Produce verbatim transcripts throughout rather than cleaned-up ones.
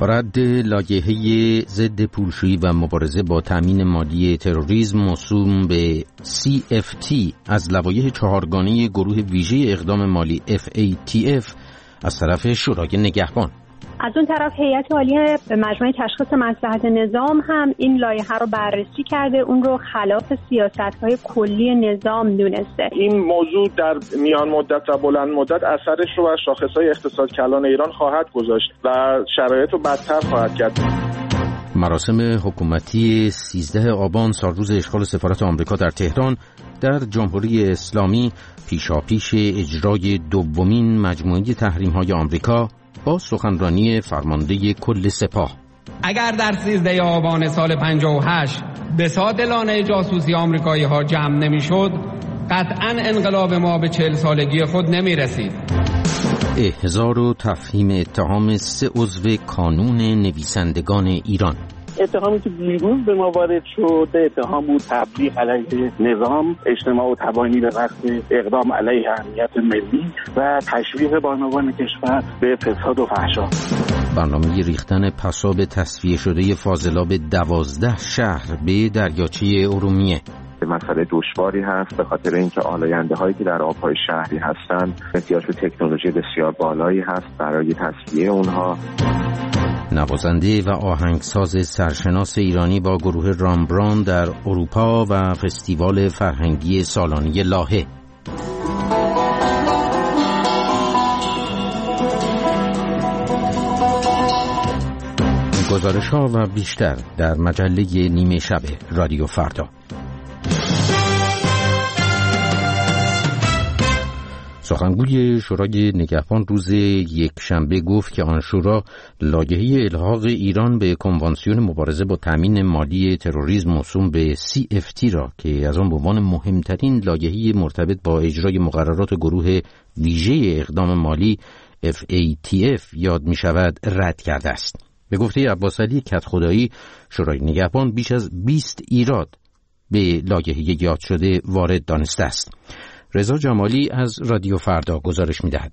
با رد لایحه ضد پولشویی و مبارزه با تامین مالی تروریسم موسوم به سی اف تی از لوایح چهارگانه گروه ویژه اقدام مالی اف ای تی اف از طرف شورای نگهبان. از اون طرف هیئت عالیه مجمع تشخیص مصلحت نظام هم این لایحه رو بررسی کرده، اون رو خلاف سیاست‌های کلی نظام دونسته. این موضوع در میان مدت و بلند مدت اثرش رو بر شاخص‌های اقتصاد کلان ایران خواهد گذاشت و شرایط رو بدتر خواهد کرد. مراسم حکومتی سیزده آبان سالروز اشغال سفارت آمریکا در تهران در جمهوری اسلامی پیشاپیش اجرای دومین مجموعه تحریم‌های آمریکا با سخنرانی فرمانده کل سپاه. اگر در سیزده آبان سال پنجاه و هشت بساط لانه جاسوسی آمریکایی ها جمع نمی شد، قطعاً انقلاب ما به چهل سالگی خود نمی رسید. احضار و تفهیم اتهام سه عضو کانون نویسندگان ایران. اتهامی که دیروز به ما وارد شد اتهام بود تبلیغ علیه نظام، اجتماع و تبانی به قصد اقدام علیه امنیت ملی و تشویق بانوان کشور به فساد و فحشا. برنامه ریختن پساب تصفیه شده فاضلاب دوازده شهر به دریاچه ارومیه. مسئله دشواری هست به خاطر اینکه آلاینده هایی که در آبهای شهری هستند احتیاج به تکنولوژی بسیار بالایی هست برای تصفیه اونها. نوازنده و آهنگساز سرشناس ایرانی با گروه رامبران در اروپا و فستیوال فرهنگی سالانه لاهه. گزارش‌ها و بیشتر در مجله نیمه شب رادیو فردا. سخنگوی شورای نگهبان روز یکشنبه گفت که آن شورا لایحه الحاق ایران به کنوانسیون مبارزه با تامین مالی تروریسم موسوم به سی اف تی را که از آن به عنوان مهمترین لایحه مرتبط با اجرای مقررات گروه ویژه اقدام مالی اف ای تی اف یاد می شود رد کرده است. به گفته عباسعلی کدخدایی، شورای نگهبان بیش از بیست ایراد به لایحه یاد شده وارد دانسته است. رضا جمالی از رادیو فردا گزارش می‌دهد.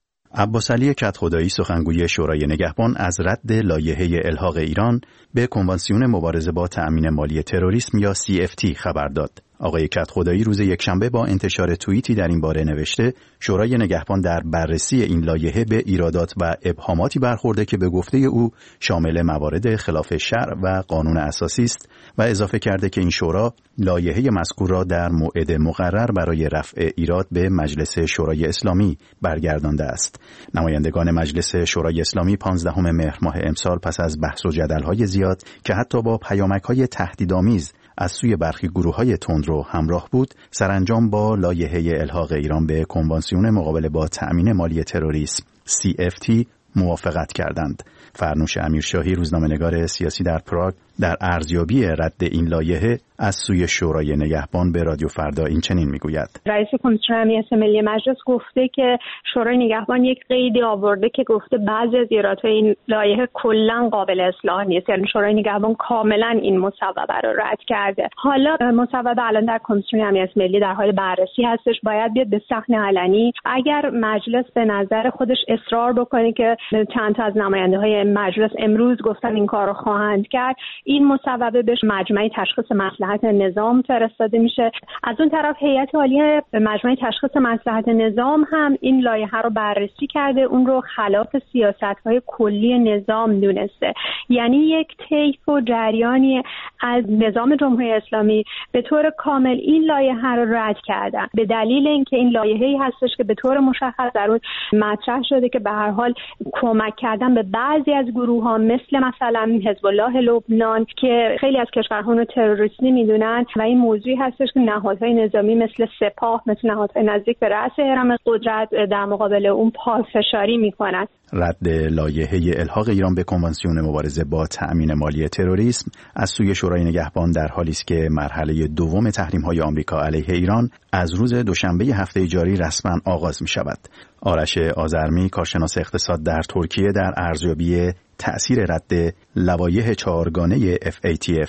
عباسعلی کدخدایی سخنگوی شورای نگهبان از رد لایحه الحاق ایران به کنوانسیون مبارزه با تأمین مالی تروریسم یا سی اف تی خبر داد. آقای کدخدایی روز یکشنبه با انتشار توییتی در این باره نوشته شورای نگهبان در بررسی این لایحه به ایرادات و ابهاماتی برخورده که به گفته او شامل موارد خلاف شرع و قانون اساسی است و اضافه کرده که این شورا لایحه مذکور را در موعد مقرر برای رفع ایراد به مجلس شورای اسلامی برگردانده است. نمایندگان مجلس شورای اسلامی پانزدهم مهر ماه امسال پس از بحث و جدل‌های زیاد که حتی با پیامک‌های تهدیدآمیز از سوی برخی گروه‌های تندرو همراه بود، سرانجام با لایحه الحاق ایران به کنوانسیون مقابله با تأمین مالی تروریسم سی اف تی موافقت کردند. فرنوش امیرشاهی روزنامه‌نگار سیاسی در پراگ در ارزیابی رد این لایحه از سوی شورای نگهبان به رادیو فردا این چنین میگوید: رئیس کمیسیون امنیت ملی مجلس گفته که شورای نگهبان یک قیدی آورده که گفته بعضی از ایرادهای این لایحه کلا قابل اصلاح نیست، یعنی شورای نگهبان کاملا این مصوبه رو رد کرده. حالا مصوبه الان در کمیسیون امنیت ملی در حال بررسی هستش، باید بیاد به صحن علنی. اگر مجلس به نظر خودش اصرار بکنه که چند تا از نماینده‌های مجلس امروز گفتن این کارو خواهند کرد، این مصوبه بهش مجمع تشخیص مصلحت نظام فرستاده میشه. از اون طرف هیئت عالیه مجمع تشخیص مصلحت نظام هم این لایحه رو بررسی کرده، اون رو خلاف سیاست‌های کلی نظام دونسته. یعنی یک طیف و جریانی از نظام جمهوری اسلامی به طور کامل این لایحه رو رد کردن به دلیل اینکه این لایحه‌ای هستش که به طور مشخص در اون مطرح شده که به هر حال کمک کردن به بعضی از گروه‌ها مثل مثلا حزب الله لبنان که خیلی از کشورها رو تروریستی میدونن و این موضوعی هستش که نهادهای نظامی مثل سپاه، مثل نهادهای نزدیک به رأس هرم قدرت در مقابل اون پافشاری میکنن. رد لایحه الحاق ایران به کنوانسیون مبارزه با تأمین مالی تروریسم از سوی شورای نگهبان در حالی است که مرحله دوم تحریم‌های آمریکا علیه ایران از روز دوشنبه هفته جاری رسما آغاز می شود. آرش آذرمی، کارشناس اقتصاد در ترکیه، در ارزیابی تأثیر رد لوایح چهارگانه اف ای تی اف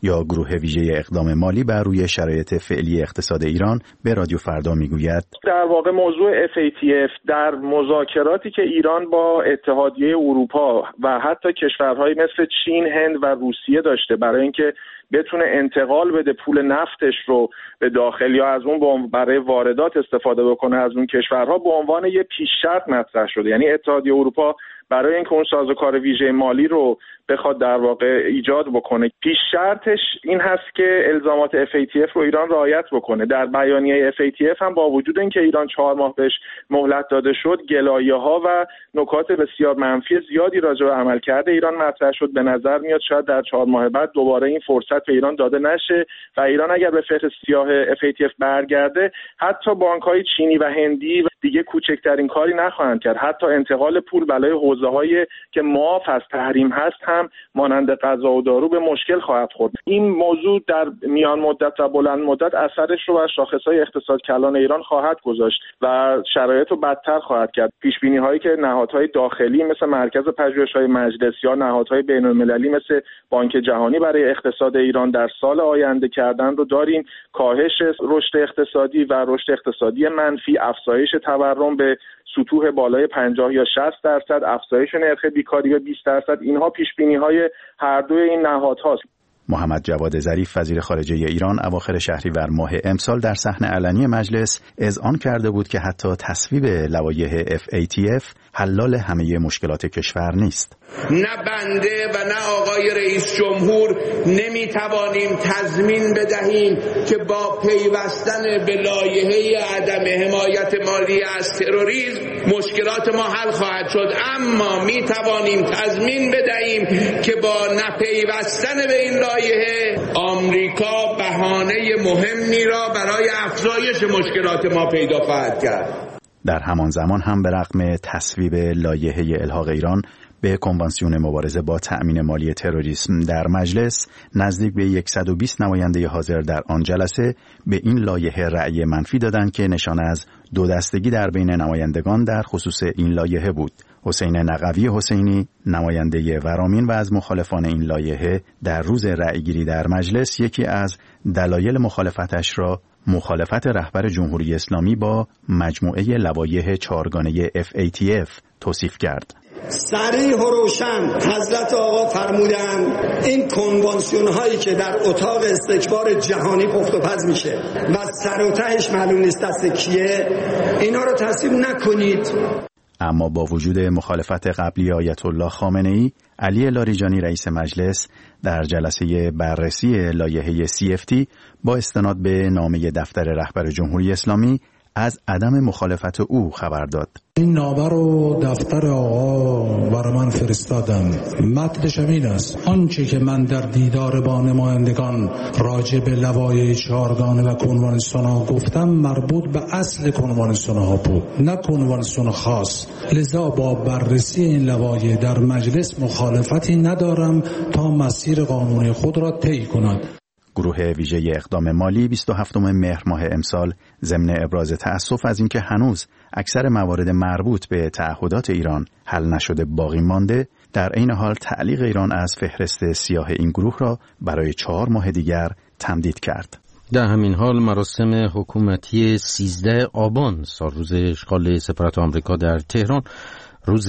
یا گروه ویژه اقدام مالی بر روی شرایط فعلی اقتصاد ایران به رادیو فردا میگوید در واقع موضوع اف ای تی اف در مذاکراتی که ایران با اتحادیه اروپا و حتی کشورهای مثل چین، هند و روسیه داشته برای اینکه بتونه انتقال بده پول نفتش رو به داخل یا از اون برای واردات استفاده بکنه از اون کشورها، به عنوان یه پیش شرط مطرح شده. یعنی اتحادیه اروپا برای اینکه اون سازوکار ویژه مالی رو بخواد در واقع ایجاد بکنه، پیش شرطش این هست که الزامات اف ای تی اف رو ایران رعایت بکنه. در بیانیه اف ای تی اف هم با وجود اینکه ایران چهار ماه بهش مهلت داده شد، گلایه‌ها و نکات بسیار منفی زیادی راجع به عملکرد ایران مطرح شد. به نظر میاد شاید در چهار ماه بعد دوباره این فرصت به ایران داده نشه و ایران اگر به فهرست سیاه اف ای تی اف برگرده، حتی بانک‌های چینی و هندی دیگه کوچکترین کاری نخواهند کرد. حتی انتقال پول برای حوزه‌هایی که معاف از تحریم هست هم مانند غذا و دارو به مشکل خواهد خورد. این موضوع در میان مدت و بلند مدت اثرش رو بر شاخص‌های اقتصاد کلان ایران خواهد گذاشت و شرایط رو بدتر خواهد کرد. پیش‌بینی‌هایی که نهادهای داخلی مثل مرکز پژوهش‌های مجلس یا نهادهای بین‌المللی مثل بانک جهانی برای اقتصاد ایران در سال آینده کردن رو داریم. کاهش رشد اقتصادی و رشد اقتصادی منفی، افزایش تورم به سطوح بالای پنجاه یا شصت درصد، افزایش نرخ بیکاری به بیست درصد، اینها پیش‌بینی‌های هر دوی این نهادهاست. محمد جواد ظریف وزیر خارجه ایران اواخر شهریور ماه امسال در صحن علنی مجلس اذعان کرده بود که حتی تصویب لوایح اف ای تی اف حلال همه مشکلات کشور نیست. نه بنده و نه آقای رئیس جمهور نمیتوانیم تضمین بدهیم که با پیوستن به لایحه عدم حمایت مالی از تروریسم مشکلات ما حل خواهد شد، اما میتوانیم تضمین بدهیم که با نپیوستن به این لایحه آمریکا بهانه مهمی را برای افزایش مشکلات ما پیدا خواهد کرد. در همان زمان هم به رغم تصویب لایحه الحاق ایران به کنوانسیون مبارزه با تأمین مالی تروریسم در مجلس، نزدیک به صد و بیست نماینده حاضر در آن جلسه به این لایحه رأی منفی دادند که نشانه از دو دستگی در بین نمایندگان در خصوص این لایحه بود. حسین نقوی حسینی، نماینده ورامین و از مخالفان این لایحه، در روز رأیگیری در مجلس یکی از دلایل مخالفتش را مخالفت رهبر جمهوری اسلامی با مجموعه لوایح چهارگانه اف ای تی اف توصیف کرد. صریح و روشن حضرت آقا فرمودند این کنوانسیون هایی که در اتاق استکبار جهانی پخت و پز میشه و سر و تهش معلوم نیست دست کیه، اینا رو تصویب نکنید. اما با وجود مخالفت قبلی آیت الله خامنه‌ای، علی لاریجانی رئیس مجلس در جلسه بررسی لایحه سی اف تی با استناد به نامه دفتر رهبر جمهوری اسلامی از عدم مخالفت او خبر داد. این نامه رو دفتر آقا برای من فرستادن. متنش این است: آنچه که من در دیدار با نمایندگان راجع به لوایح چهارگانه و کنوانسیون ها گفتم مربوط به اصل کنوانسیون ها بود، نه کنوانسیون خاص. لذا با بررسی این لوایح در مجلس مخالفتی ندارم تا مسیر قانونی خود را طی کند. گروه ویژه اقدام مالی بیست و هفتم مهر ماه امسال ضمن ابراز تأسف از اینکه هنوز اکثر موارد مربوط به تعهدات ایران حل نشده باقی مانده، در عین حال تعلیق ایران از فهرست سیاه این گروه را برای چهار ماه دیگر تمدید کرد. در همین حال مراسم حکومتی سیزده آبان سالروز اشغال سفارت آمریکا در تهران روز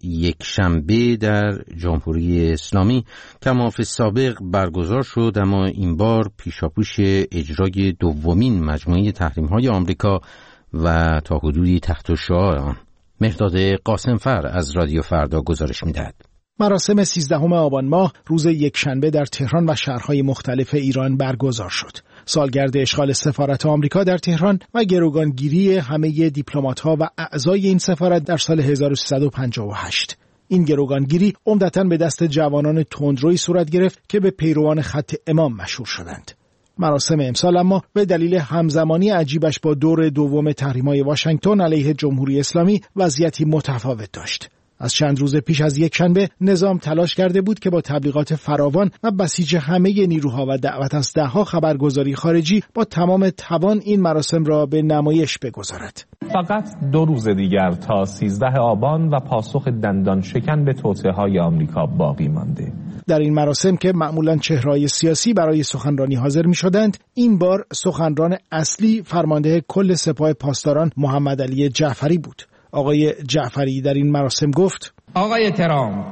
یکشنبه در جمهوری اسلامی کما فی سابق برگزار شد، اما این بار پیشاپیش اجرای دومین مجموعه تحریم‌های آمریکا و تا حدودی تحت الشعاع آن. مهرداد قاسمفر از رادیو فردا گزارش می‌دهد. مراسم سیزدهم آبان ماه روز یکشنبه در تهران و شهرهای مختلف ایران برگزار شد. سالگرد اشغال سفارت آمریکا در تهران و گروگانگیری همه دیپلمات‌ها و اعضای این سفارت در سال هزار و سیصد و پنجاه و هشت. این گروگانگیری عمدتاً به دست جوانان تندرویی صورت گرفت که به پیروان خط امام مشهور شدند. مراسم امسال اما به دلیل همزمانی عجیبش با دور دوم تحریم‌های واشنگتن علیه جمهوری اسلامی وضعیتی متفاوت داشت. از چند روز پیش از یک شنبه نظام تلاش کرده بود که با تبلیغات فراوان و بسیج همه نیروها و دعوت از دهها خبرگزاری خارجی با تمام توان این مراسم را به نمایش بگذارد. فقط دو روز دیگر تا سیزده آبان و پاسخ دندان شکن به توطئه‌های آمریکا باقی مانده. در این مراسم که معمولاً چهره‌های سیاسی برای سخنرانی حاضر می‌شدند، این بار سخنران اصلی فرمانده کل سپاه پاسداران محمد علی جعفری بود. آقای جعفری در این مراسم گفت: آقای ترامپ،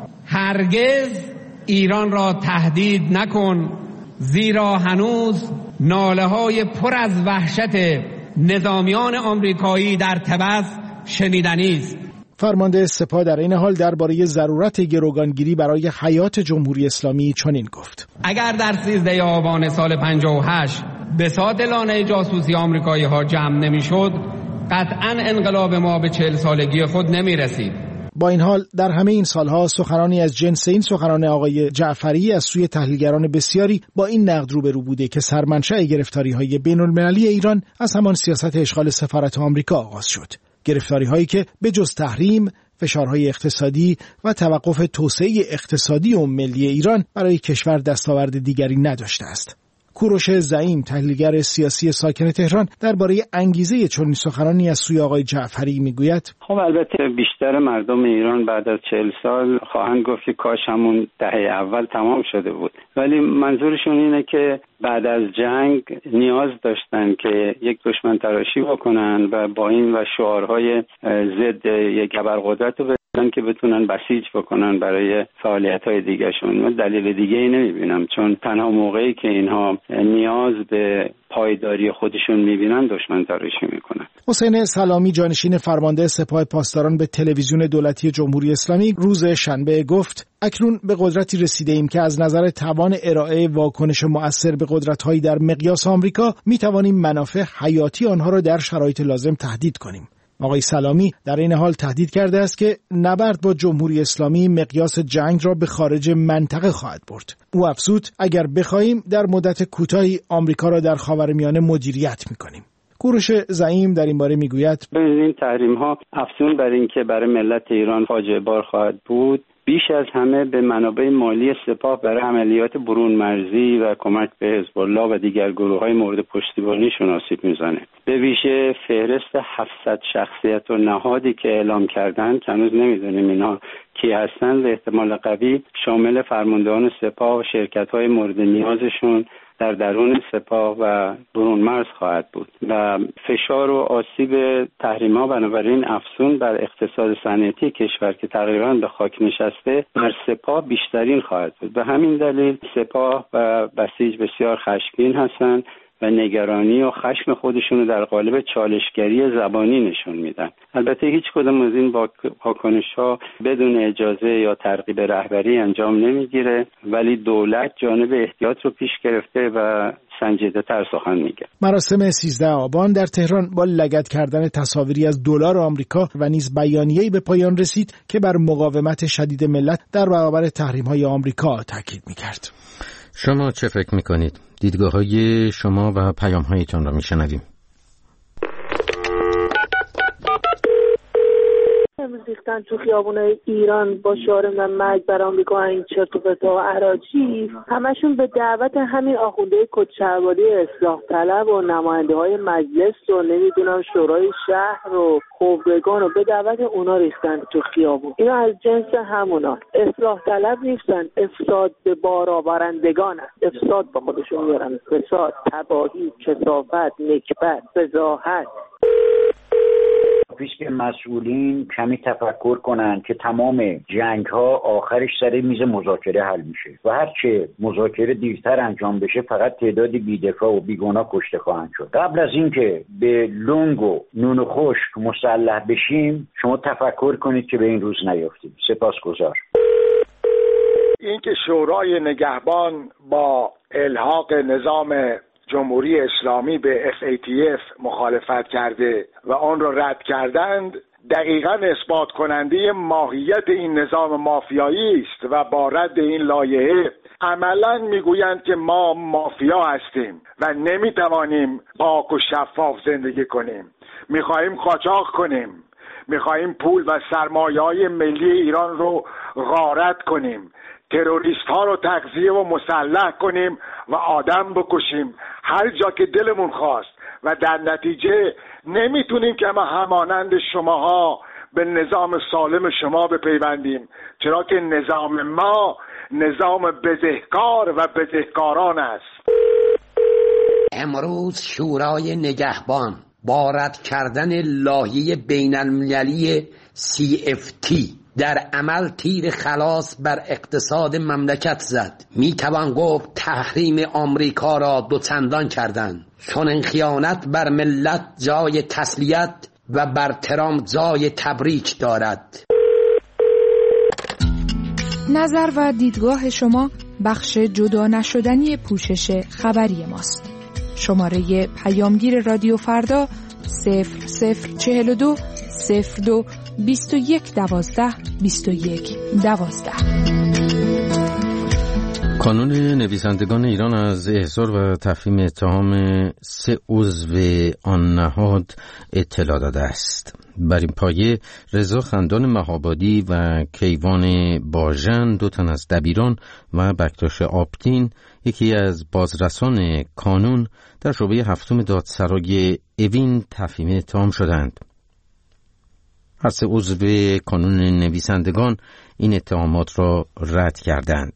هرگز ایران را تهدید نکن، زیرا هنوز ناله‌های پر از وحشت نظامیان آمریکایی در طبس شنیدنی است. فرمانده سپاه در این حال درباره ضرورت گروگانگیری برای حیات جمهوری اسلامی چنین گفت: اگر در سیزده آبان سال پنجاه و هشت بساط لانه جاسوسی آمریکایی ها جمع نمی‌شد، قطعاً انقلاب ما به چهل سالگی خود نمی رسید. با این حال در همه این سالها سخنانی از جنس این سخنان آقای جعفری از سوی تحلیلگران بسیاری با این نقد روبرو بوده که سرمنشأ گرفتاری‌های بین‌المللی ایران از همان سیاست اشغال سفارت آمریکا آغاز شد. گرفتاری‌هایی که به جز تحریم، فشارهای اقتصادی و توقف توسعه اقتصادی و ملی ایران برای کشور دستاورد دیگری نداشته است. کوروش زعیم، تحلیلگر سیاسی ساکن تهران، درباره انگیزه چنین سخنانی از سوی آقای جعفری میگوید: خب البته بیشتر مردم ایران بعد از چهل سال خواهند گفت که کاش همون دهه اول تمام شده بود، ولی منظورشون اینه که بعد از جنگ نیاز داشتن که یک دشمن تراشی بکنن و با این و شعارهای ضد یک ابرقدرت رو که بتونن بسیج بکنن برای فعالیت‌های دیگه‌شون. من دلیل دیگه‌ای نمی‌بینم، چون تنها موقعی که اینها نیاز به پایداری خودشون می‌بینن دشمن تراشی می‌کنن. حسین سلامی، جانشین فرمانده سپاه پاسداران، به تلویزیون دولتی جمهوری اسلامی روز شنبه گفت: اکنون به قدرتی رسیده‌ایم که از نظر توان ارائه واکنش مؤثر به قدرت‌هایی در مقیاس آمریکا می‌توانیم منافع حیاتی آنها را در شرایط لازم تهدید کنیم. آقای سلامی در این حال تهدید کرده است که نبرد با جمهوری اسلامی مقیاس جنگ را به خارج منطقه خواهد برد. او افزود: اگر بخواهیم در مدت کوتاهی آمریکا را در خاورمیانه مدیریت می‌کنیم. کوروش زعیم در این باره میگوید: این تحریم‌ها افزون بر این که برای ملت ایران فاجعه بار خواهد بود، بیش از همه به منابع مالی سپاه برای عملیات برون مرزی و کمک به حزب الله و دیگر گروه‌های مورد پشتیبانیشون آسیب میزنه. به ویژه فهرست هفتصد شخصیت و نهادی که اعلام کردن، هنوز نمیدونیم اینا کی هستن، به احتمال قوی شامل فرماندهان سپاه و شرکت‌های مورد نیازشون در درون سپاه و برون مرز خواهد بود و فشار و آسیب تحریم‌ها بنابراین افزون بر اقتصاد صنعتی کشور که تقریباً به خاک نشسته بر سپاه بیشترین خواهد بود. به همین دلیل سپاه و بسیج بسیار خشمگین هستند و نگرانی و خشم خودشون رو در قالب چالشگری زبانی نشون میدن. البته هیچ کدام از این واکنش‌ها بدون اجازه یا ترغیب رهبری انجام نمیگیره، ولی دولت جانب احتیاط رو پیش گرفته و سنجیده تر سخن میگه. مراسم سیزده آبان در تهران با لگد کردن تصاویری از دلار آمریکا و نیز بیانیه‌ای به پایان رسید که بر مقاومت شدید ملت در برابر تحریم‌های آمریکا تاکید میکرد. شما چه فکر میکنید؟ دیدگاه‌های شما و پیام‌هایتان را میشنویم. امروز ریختن تو خیابونای ایران با شعار مرگ بر آمریکا، این چرت و پرتا و اراجیف، همشون به دعوت همین آخونده کدشلواری اصلاح طلب و نماینده های مجلس و نمیدونم شورای شهر و خبرگان و به دعوت اونا ریختن تو خیابون. اینا از جنس همونا، اصلاح طلب نیستن، افساد به بار آورندگان است. افساد با خودشون میارن، فساد، تباهی، کثافت، نکبت، فضاحت. پیش که مسئولین کمی تفکر کنن که تمام جنگ ها آخرش سر میز مذاکره حل میشه و هرچه مذاکره دیرتر انجام بشه فقط تعدادی بی‌دفاع و بیگناه کشته خواهند شد. قبل از اینکه به لنگ و نون و خشک مسلح بشیم شما تفکر کنید که به این روز نیافتیم. سپاسگزار. اینکه شورای نگهبان با الحاق نظام جمهوری اسلامی به اف ای تی اف مخالفت کرده و آن را رد کردند دقیقاً اثبات کننده ماهیت این نظام مافیایی است و با رد این لایحه عملاً میگویند که ما مافیا هستیم و نمیتوانیم پاک و شفاف زندگی کنیم، میخواهیم قاچاق کنیم، میخواهیم پول و سرمایه‌های ملی ایران رو غارت کنیم، تروریست ها رو تغذیه و مسلح کنیم و آدم بکشیم هر جا که دلمون خواست و در نتیجه نمیتونیم که ما همانند شماها به نظام سالم شما بپیوندیم، چرا که نظام ما نظام بدهکار و بدهکاران است. امروز شورای نگهبان با رد کردن لایحه بین المللی سی اف تی در عمل تیر خلاص بر اقتصاد مملکت زد. می توان گفت تحریم آمریکا را دوچندان کردند، چون این خیانت بر ملت جای تسلیت و بر ترامپ جای تبریک دارد. نظر و دیدگاه شما بخش جدا نشدنی پوشش خبری ماست. شماره پیامگیر رادیو فردا صفر صفر چهل و دو صفر دو بیست و یک دوازده بیست و یک دوازده. کانون نویسندگان ایران از احضار و تفهیم اتهام سه عضو آن نهاد اطلاع داده است. بر این پایه رضا خندان مهابادی و کیوان باژن، دو تن از دبیران، و بکتاش آپتین، یکی از بازرسان کانون، در شعبه هفتم دادسرای اوین تفهیم اتهام شدند. هر سه عضو کانون نویسندگان این اتهامات را رد کردند.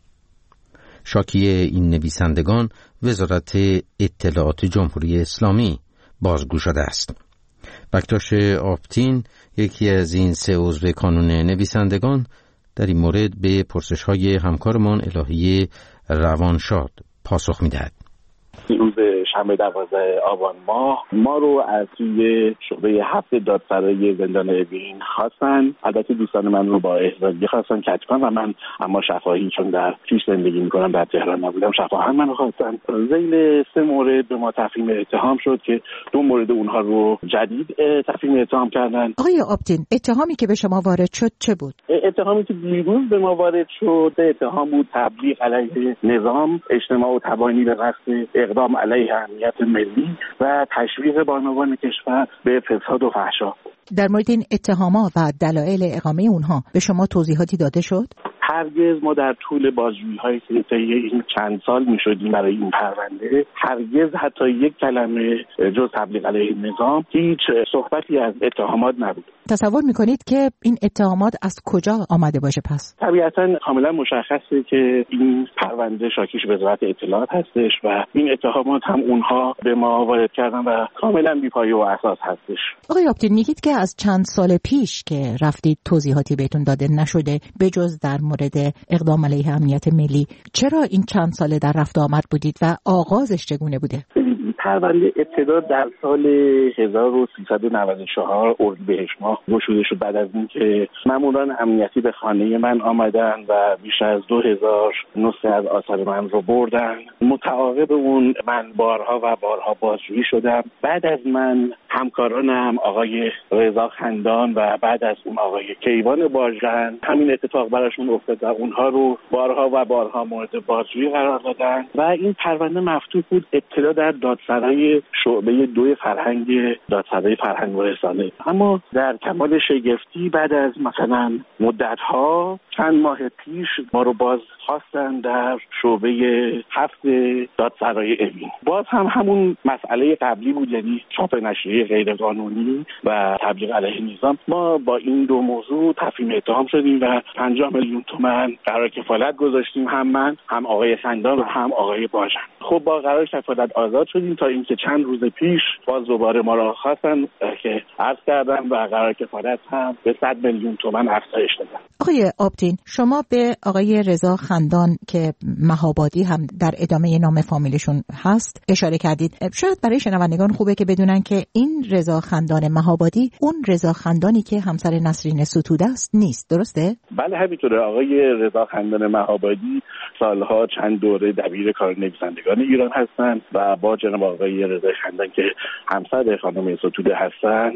شاکی این نویسندگان وزارت اطلاعات جمهوری اسلامی بازگو شده است. بکتاش آپتین، یکی از این سه عضو کانون نویسندگان، در این مورد به پرسش‌های همکارمان الهی روانشاد پاسخ می‌دهد. روز شنبه دوازده آبان ماه ما رو از توی شعبه هفت دادسرای زندان اوین خواستن. البته دوستان من رو با احضار خواستن کج کنم و من اما شفاهی، چون در کیش زندگی میکنم در تهران نبودم، شفاهی من رو خواستن. ذیل سه مورد به ما تفهیم اتهام شد که دو مورد اونها رو جدید تفهیم اتهام کردن. آقای آپتین، اتهامی که به شما وارد شد چه بود؟ اتهامی که دیروز به ما وارد شد اتهام بود تبلیغ علیه نظام، اجتماع و تبانی به قصد اقدام علیه امنیت ملی و تشویق بانوان کشور به فساد و فحشا. در مورد این اتهامات و دلایل اقامه اونها به شما توضیحاتی داده شد؟ هرگز ما در طول بازجویی‌هایی که طی این چند سال می‌شدیم برای این پرونده، هرگز حتی یک کلمه جز تبلیغ علیه نظام، هیچ صحبتی از اتهامات نبود. تصور می‌کنید که این اتهامات از کجا آمده باشه پس؟ طبیعتاً کاملا مشخصه که این پرونده شاکیش وزارت اطلاعات هستش و این اتهامات هم اونها به ما وارد کردن و کاملا بی‌پایه و اساس هستش. آقای آپتین، میگید که از چند سال پیش که رفتید توضیحاتی بهتون داده نشده بجز در مورد اقدام علیه امنیت ملی. چرا این چند ساله در رفت آمد بودید و آغازش چگونه بوده؟ پرونده ابتدا در سال هزار و سیصد و نود و چهار اردیبهشت ماه گشوده شد، بعد از اینکه ماموران امنیتی به خانه من آمدن و بیش از دو هزار نسخه از آثار من رو بردن. متعاقب اون من بارها و بارها بازجویی شدم. بعد از من همکارانم آقای رضا خندان و بعد از اون آقای کیوان باژن همین اتفاق براشون افتاد و اونها رو بارها و بارها مورد بازجویی قرار دادن و این پرونده مفتوح بود. ابتدا در دادسرای شعبه دو فرهنگ دادسرای فرهنگ و رسانه، اما در کمال شگفتی بعد از مثلا مدت‌ها چند ماه پیش ما رو باز خواستن در شعبه هفت دادسرای اوین. باز هم همون مسئله قبلی بود، یعنی چاپ نشریه غیر قانونی و تبلیغ علیه نظام. ما با این دو موضوع تفهیم اتهام شدیم و پنجاه میلیون تومان قرار کفالت گذاشتیم، هم من هم آقای خندان و هم آقای باژن. خب با قرار کفالت آزاد شدیم تا اینکه چند روز پیش باز دوباره ما را خواستن که عرض کردم و قرار کفالت هم به صد میلیون تومان افزایش دادن. آقای آپتین، شما به آقای رضا خندان که مهابادی هم در ادامه نام فامیلشون هست اشاره کردید. شاید برای شنوندگان خوبه که بدونن که این رضا خندان مهابادی اون رضا خندانی که همسر نسرین ستوده است نیست، درسته؟ بله همینطوره. آقای رضا خندان مهابادی سالها چند دوره دبیر کار نویسندگان ایران هستند و با جناب آقای رضا خندان که همسر خانم ستوده هستند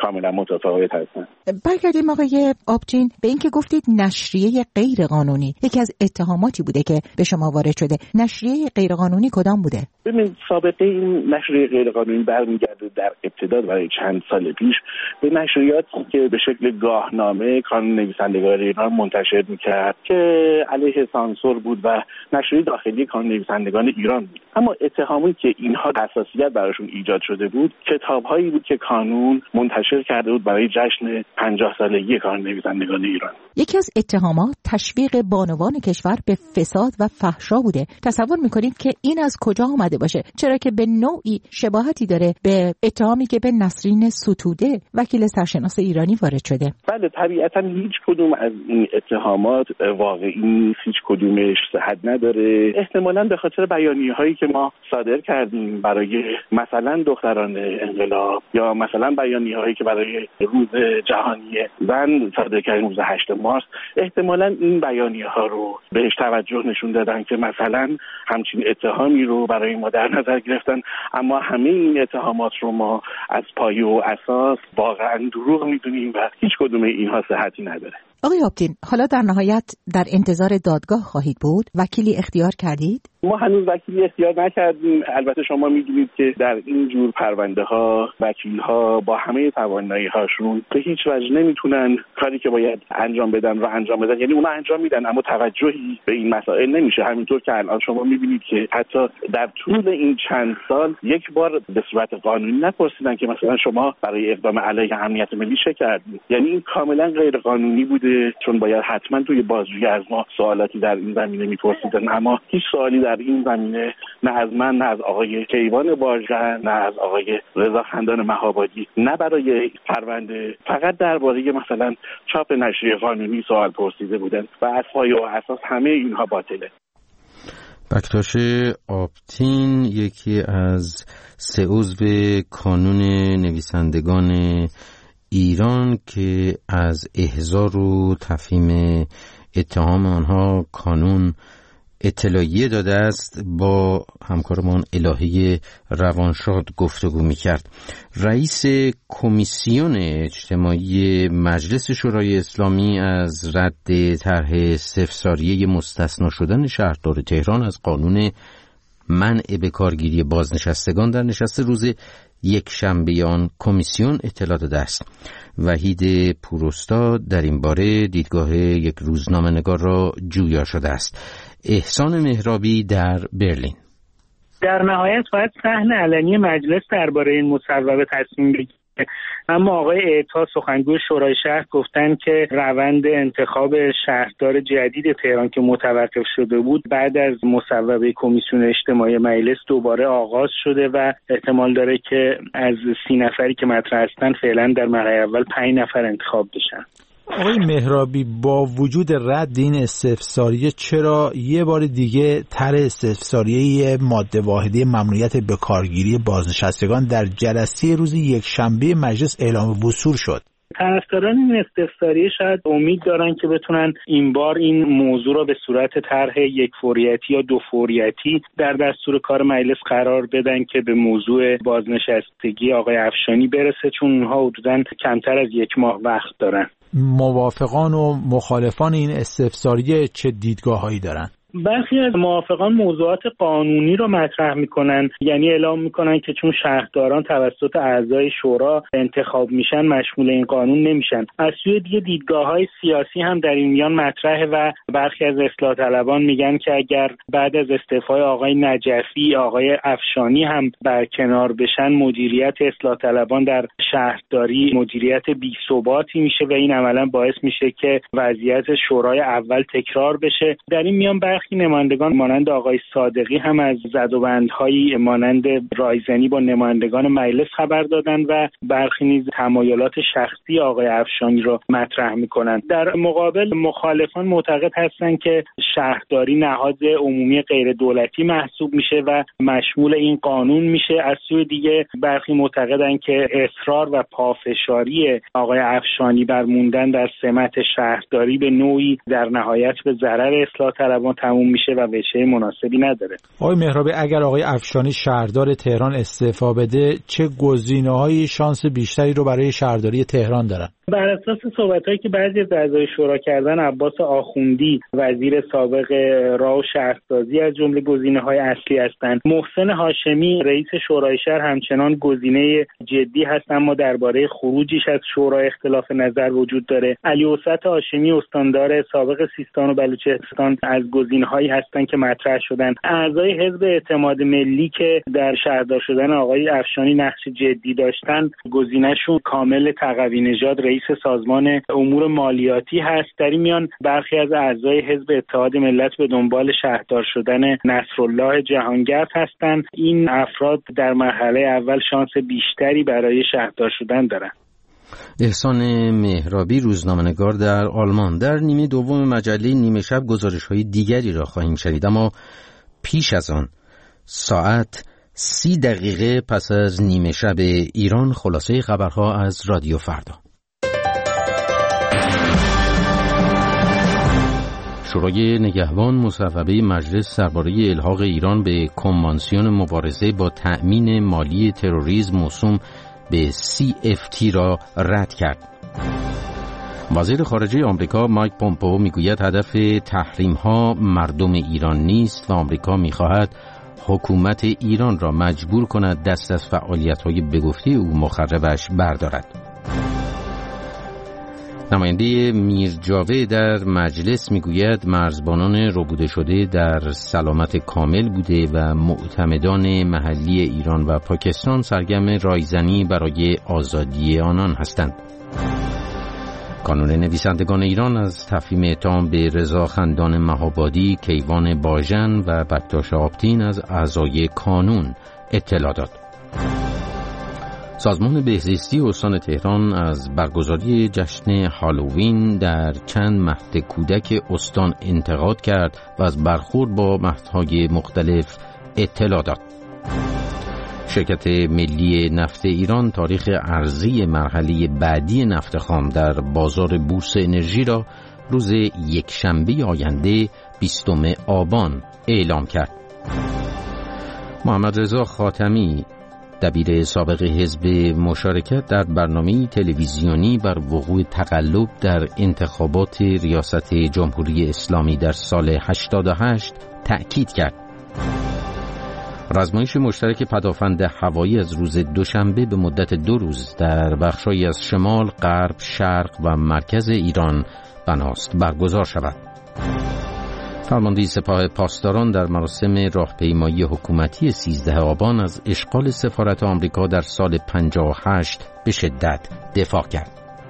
کاملا متفاوت هستن. برگردیم آقای آبجین به اینکه گفتید نشریه غیر قانونی یکی از اتهاماتی بوده که به شما وارد شده. نشریه غیر قانونی کدام بوده؟ ببین سابقه این نشریه غیر قانونی برمیگرده در ابتدا برای چند سال پیش به نشریاتی که به شکل گاهنامه کانون نویسندگان ایران منتشر میکرد که علیه سانسور بود و نشریه داخلی کانون نویسندگان ایران بود. اما اتهامی که اینها حساسیت براشون ایجاد شده بود کتاب‌هایی بود که کانون منتشر کرده بود برای جشن پنجاه سالگی کانون نویسندگان ایران. یکی از اتهامات تشویق بانوان کشور به فساد و فحشا بوده. تصور میکنید که این از کجا آمده باشه؟ چرا که به نوعی شباهتی داره به اتهامی که به نسرین ستوده وکیل سرشناس ایرانی وارد شده. بله طبیعتا هیچ کدوم از این اتهامات واقعی نیست، هیچ کدومش صحت نداره. احتمالاً به خاطر بیانیه‌هایی که ما صادر کردیم برای مثلا دختران انقلاب یا مثلا بیانیه‌هایی که برای روز جهانی زن صادر کردیم روز هشتم مارس، احتمالاً این بیانیه‌ها رو بهش توجه نشون دادن که مثلا همچین اتهامی رو برای ما در نظر گرفتن، اما همه این اتهامات رو ما از پایه و اساس واقعا دروغ میدونیم و هیچ کدوم اینها صحتی نداره. آقای آبتین، حالا در نهایت در انتظار دادگاه خواهید بود؟ وکیلی اختیار کردید؟ ما هنوز وکیلی اختیار نکردیم. البته شما میدونید که در این جور پرونده ها وکیل ها با همه توانایی هاشون به هیچ وجه نمیتونن کاری که باید انجام بدن و انجام بدن، یعنی اونا انجام میدن اما توجهی به این مسائل نمیشه. همینطور که الان شما میبینید که حتی در طول این چند سال یک بار به صورت قانونی نپرسیدن که مثلا شما برای اقدام علیه امنیت ملی چه کردید. یعنی این کاملا غیر قانونی بوده، چون باید حتما توی بازجویی از ما سوالاتی در این زمینه میپرسیدن، اما هیچ سوالی در این زمینه نه از من، نه از آقای کیوان بارجان، نه از آقای رضا خندان مهابادی، نه برای پرونده، فقط درباره مثلا چاپ نشریه قانونی سوال پرسیده بودن و از پایه و اساس همه اینها باطله. بکتاش آبتین یکی از سه عضو کانون نویسندگان ایران که از احضار و تفهیم اتهام آنها کانون اطلاعیه داده است با همکارمان الهی روانشاد گفتگو می‌کرد. رئیس کمیسیون اجتماعی مجلس شورای اسلامی از رد طرح سفساریه مستثنا شدن شهردار تهران از قانون منع به کارگیری بازنشستگان در نشست روز یک شنبه آن کمیسیون اطلاع داده است. وحید پوراستاد در این باره دیدگاه یک روزنامه‌نگار را جویا شده است. احسان مهرابی در برلین. در نهایت باید صحن علنی مجلس درباره این مصوبه تصمیم بگیره، اما آقای اعطا سخنگوی شورای شهر گفتن که روند انتخاب شهردار جدید تهران که متوقف شده بود بعد از مصوبه کمیسیون اجتماعی مجلس دوباره آغاز شده و احتمال داره که از سی نفری که مطرح هستن فعلا در مرحله اول پنج نفر انتخاب بشن. آقای مهرابی، با وجود رد این استفساریه چرا یه بار دیگه طرح استفساریه ماده واحده ممنوعیت به کارگیری بازنشستگان در جلسه روز یک شنبه مجلس اعلام وصول شد؟ طرفداران این استفساریه شاید امید دارن که بتونن این بار این موضوع را به صورت طرح یک فوریتی یا دو فوریتی در دستور کار مجلس قرار بدن که به موضوع بازنشستگی آقای افشانی برسه، چون اونها حدوداً کمتر از یک ماه وقت دارن. موافقان و مخالفان این استفساریه چه دیدگاه‌هایی دارن؟ برخی از موافقان موضوعات قانونی رو مطرح میکنن، یعنی اعلام میکنن که چون شهرداران توسط اعضای شورا انتخاب میشن مشمول این قانون نمیشن. از سوی دیگه دیدگاه‌های سیاسی هم در این میان مطرحه و برخی از اصلاح طلبان میگن که اگر بعد از استعفای آقای نجفی آقای افشانی هم برکنار بشن مدیریت اصلاح طلبان در شهرداری مدیریت بی‌ثباتی میشه و این عملاً باعث میشه که وضعیت شورای اول تکرار بشه. در این میان برخی نمایندگان مانند آقای صادقی هم از زدوبندهایی مانند رایزنی با نمایندگان مجلس خبر دادن و برخی نیز تمایلات شخصی آقای افشانی را مطرح میکنند. در مقابل مخالفان معتقد هستند که شهرداری نهاد عمومی غیر دولتی محسوب میشه و مشمول این قانون میشه. از سوی دیگه برخی معتقدند که اصرار و پافشاری آقای افشانی بر موندن در سمت شهرداری به نوعی در نهایت به ضرر اصلاح طلبان تمام تموم میشه و وجه مناسبی نداره. آقای مهرابی، اگر آقای افشانی شهردار تهران استعفا بده چه گزینه‌های شانس بیشتری رو برای شهرداری تهران دارن؟ بر اساس صحبت‌هایی که بعضی از اعضای شورا کردن، عباس آخوندی وزیر سابق راه و شهرسازی از جمله گزینه‌های اصلی هستند. محسن هاشمی رئیس شورای شهر همچنان گزینه جدی هست، اما درباره خروجش از شورا اختلاف نظر وجود داره. علی اوسط هاشمی استاندار سابق سیستان و بلوچستان از گزینه‌هایی هستند که مطرح شدن. اعضای حزب اعتماد ملی که در شهردار شدن آقای افشانی نقش جدی داشتن، گزینه‌شون کامل تقوی نژاد رئیس سازمان امور مالیاتی هست. در این میان برخی از اعضای حزب اتحاد ملت به دنبال شهردار شدن نصرالله جهانگرد هستند. این افراد در مرحله اول شانس بیشتری برای شهردار شدن دارند. احسان مهرابی، روزنامه‌نگار در آلمان. در نیمه دوم مجله نیمه شب گزارش‌های دیگری را خواهیم شنید، اما پیش از آن ساعت سی دقیقه پس از نیمه شب ایران خلاصه خبرها از رادیو فردا. شورای نگهبان مصوبه مجلس درباره الحاق ایران به کنوانسیون مبارزه با تأمین مالی تروریسم موسوم به سی اف تی را رد کرد. وزیر خارجه آمریکا مایک پومپئو میگوید هدف تحریم‌ها مردم ایران نیست و آمریکا می‌خواهد حکومت ایران را مجبور کند دست از فعالیت‌های به گفته او مخربش بردارد. نماینده میرجاوه در مجلس میگوید مرزبانان ربوده شده در سلامت کامل بوده و معتمدان محلی ایران و پاکستان سرگرم رایزنی برای آزادی آنان هستند. کانون نویسندگان ایران از تفهیم اتهام به رضا خندان مهابادی، کیوان باژن و بکتاش آبتین از اعضای کانون اطلاع داد. سازمان بهزیستی استان تهران از برگزاری جشن هالووین در چند مهد کودک استان انتقاد کرد و از برخورد با مهدهای مختلف اطلاع داد. شرکت ملی نفت ایران تاریخ ارزی مرحله بعدی نفت خام در بازار بورس انرژی را روز یکشنبه آینده بیستم آبان اعلام کرد. محمد رضا خاتمی دبیر سابق حزب مشارکت در برنامه تلویزیونی بر وقوع تقلب در انتخابات ریاست جمهوری اسلامی در سال هشتاد و هشت تأکید کرد. رزمایش مشترک پدافند هوایی از روز دوشنبه به مدت دو روز در بخش‌هایی از شمال، غرب، شرق و مرکز ایران بناست برگزار شود. فرمانده سپاه پاسداران در مراسم راهپیمایی حکومتی سیزده آبان از اشغال سفارت آمریکا در سال پنجاه و هشت به شدت دفاع کرد.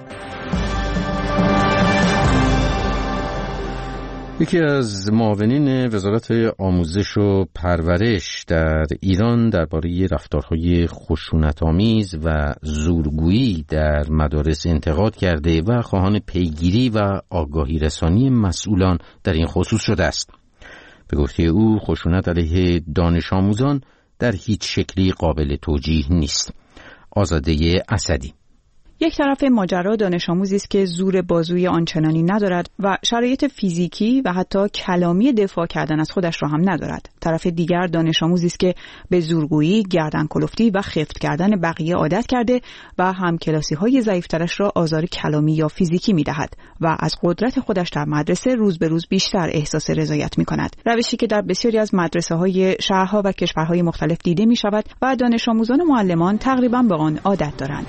یکی از معاونین وزارت آموزش و پرورش در ایران درباره رفتارهای خشونت‌آمیز و زورگویی در مدارس انتقاد کرده و خواهان پیگیری و آگاهی رسانی مسئولان در این خصوص شده است. به گفته او خشونت علیه دانش آموزان در هیچ شکلی قابل توجیه نیست. آزاده اسدی: یک طرف ماجرا دانش آموزی است که زور بازوی آنچنانی ندارد و شرایط فیزیکی و حتی کلامی دفاع کردن از خودش را هم ندارد. طرف دیگر دانش آموزی است که به زورگویی، گردن کلفتی و خفت کردن بقیه عادت کرده و همکلاسی‌های ضعیف‌ترش را آزار کلامی یا فیزیکی می‌دهد و از قدرت خودش در مدرسه روز به روز بیشتر احساس رضایت می‌کند. روشی که در بسیاری از مدرسه‌های شهرها و کشورهای مختلف دیده می‌شود و دانش آموزان و معلمان تقریباً به آن عادت دارند.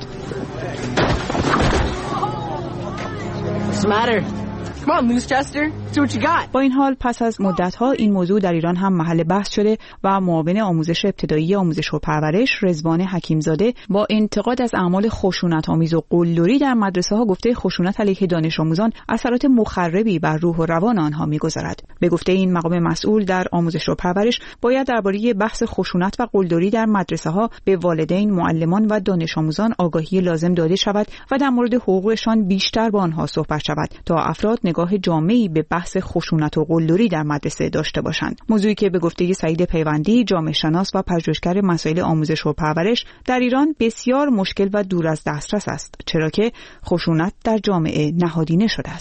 What's the matter? Come on, loose Chester. See what you got. با این حال پس از مدت‌ها این موضوع در ایران هم محل بحث شده و معاون آموزش ابتدایی آموزش و پرورش رضوان حکیمزاده با انتقاد از اعمال خشونت‌آمیز و قلدری در مدرسه‌ها گفته خشونت علیه دانش آموزان اثرات مخربی بر روح و روان آنها می‌گذارد. به گفته این مقام مسئول در آموزش و پرورش باید درباره بحث خشونت و قلدری در مدرسه‌ها به والدین، معلمان و دانش آموزان آگاهی لازم داده شود و در مورد حقوقشان بیشتر با آنها صحبت شود تا افراد نگاه جامعی به بحث خشونت و قلدری در مدرسه داشته باشند. موضوعی که به گفته سعید پیوندی، جامعه شناس و پژوهشگر مسائل آموزش و پرورش، در ایران بسیار مشکل و دور از دسترس است، چرا که خشونت در جامعه نهادینه شده است.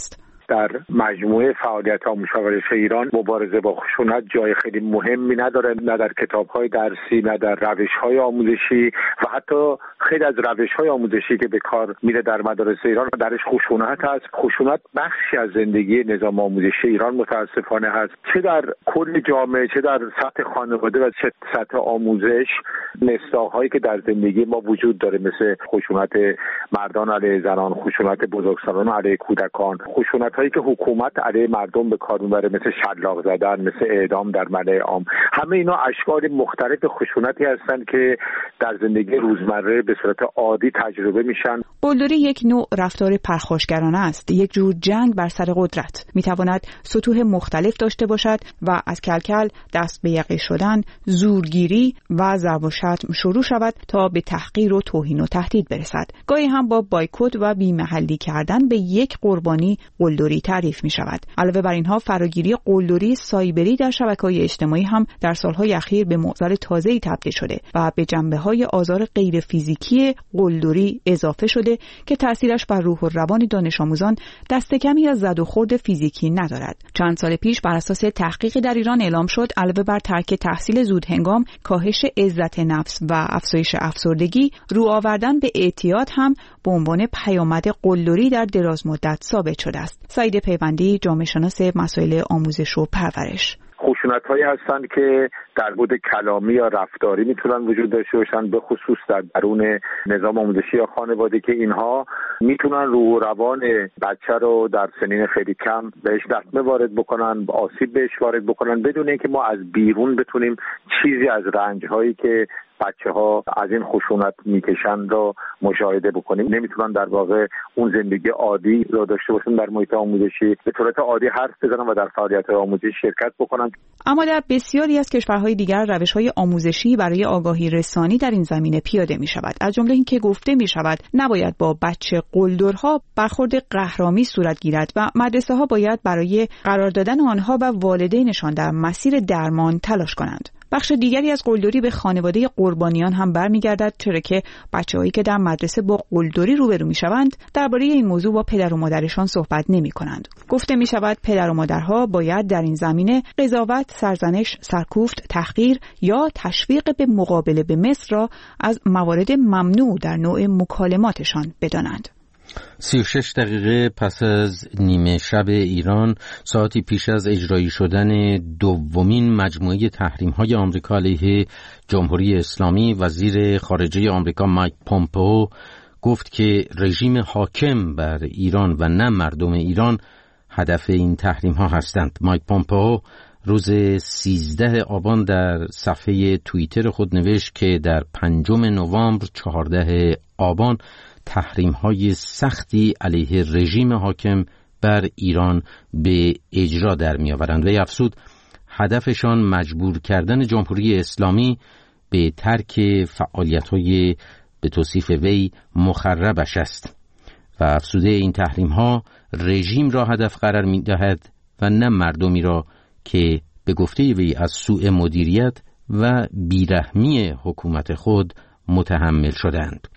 در مجموعه فعالیت‌ها مشاورش ایران مبارزه با خشونت جای خیلی مهمی نداره، نه در کتاب‌های درسی، نه در روش‌های آموزشی و حتی خیلی از روش‌های آموزشی که به کار میره در مدارس ایران درش خشونت هست. خشونت بخشی از زندگی نظام آموزشی ایران متاسفانه هست، چه در کل جامعه، چه در سطح خانواده و چه سطح آموزش. مصداق‌هایی که در زندگی ما وجود داره مثل خشونت مردان علیه زنان، خشونت بزرگسالان علیه کودکان، خشونت‌هایی که حکومت علیه مردم به کار میبره مثل شلاق زدن، مثل اعدام در ملأ عام. همه اینا اشکال مختلف خشونتی هستند که در زندگی روزمره به صورت عادی تجربه میشن. قلدری یک نوع رفتار پرخاشگرانه است، یک جور جنگ بر سر قدرت. میتواند سطوح مختلف داشته باشد و از کلکل، دست به یقه شدن، زورگیری و ضرب و شتم شروع شود تا به تحقیر و توهین و تهدید برسد. گاهی هم با بایکوت و بی‌محلی کردن به یک قربانی قلدری تعریف می شود. علاوه بر اینها فراگیری قلدری سایبری در شبکه‌های اجتماعی هم در سالهای اخیر به معضل تازه‌ای تبدیل شده و به جنبه‌های آزار غیر فیزیکی قلدری اضافه شده که تأثیرش بر روح و روان دانش آموزان دست کمی از زد و خورد فیزیکی ندارد. چند سال پیش بر اساس تحقیقی در ایران اعلام شد علاوه بر ترک تحصیل زود هنگام، کاهش عزت نفس و افزایش افسردگی، رو آوردن به اعتیاد هم به عنوان پیامد قلدری در دراز مدت ثابت شده است. سعید پیوندی، جامعه شناس مسائل آموزش و پرورش: خشونت‌هایی هستند که در بود کلامی یا رفتاری میتونن وجود داشته باشن، به خصوص در درون نظام آموزشی یا خانواده، که اینها میتونن روح و روان بچه رو در سنین خیلی کم بهش لطمه وارد بکنن، آسیب بهش وارد بکنن، بدون اینکه ما از بیرون بتونیم چیزی از رنج‌هایی که بچه ها از این خشونت میکشن رو مشاهده بکنیم. نمیتونن در واقع اون زندگی عادی رو داشته باشن، در محیط آموزشی به صورت عادی حرف بزنن و در فعالیت‌های آموزشی شرکت بکنن. اما در بسیاری از کشورهای دیگر روش‌های آموزشی برای آگاهی رسانی در این زمینه پیاده می‌شود. از جمله اینکه گفته می‌شود نباید با بچه قلدرها برخورد قهرامی صورت گیرد و مدرسه‌ها باید برای قرار دادن آنها و والدینشان در مسیر درمان تلاش کنند. بخش دیگری از قلدری به خانواده قربانیان هم برمیگردد، چرا که بچه‌هایی که در مدرسه با قلدری روبرو میشوند درباره این موضوع با پدر و مادرشان صحبت نمی‌کنند. گفته می‌شود پدر و مادرها باید در این زمینه قضاوت، سرزنش، سرکوفت، تحقیر یا تشویق به مقابله به مثل را از موارد ممنوع در نوع مکالماتشان بدانند. سی و شش دقیقه پس از نیمه شب ایران، ساعتی پیش از اجرایی شدن دومین مجموعه تحریم‌های آمریکا علیه جمهوری اسلامی، وزیر خارجه آمریکا مایک پومپئو گفت که رژیم حاکم بر ایران و نه مردم ایران هدف این تحریم‌ها هستند. مایک پومپئو روز سیزده آبان در صفحه توییتر خود نوشت که در پنجم نوامبر، چهارده آبان تحریم‌های سختی علیه رژیم حاکم بر ایران به اجرا در می‌آورند و افزود هدفشان مجبور کردن جمهوری اسلامی به ترک فعالیت‌های به توصیف وی مخربش است و افزوده این تحریم‌ها رژیم را هدف قرار می‌دهد و نه مردمی را که به گفته وی از سوء مدیریت و بیرحمی حکومت خود متحمل شدند.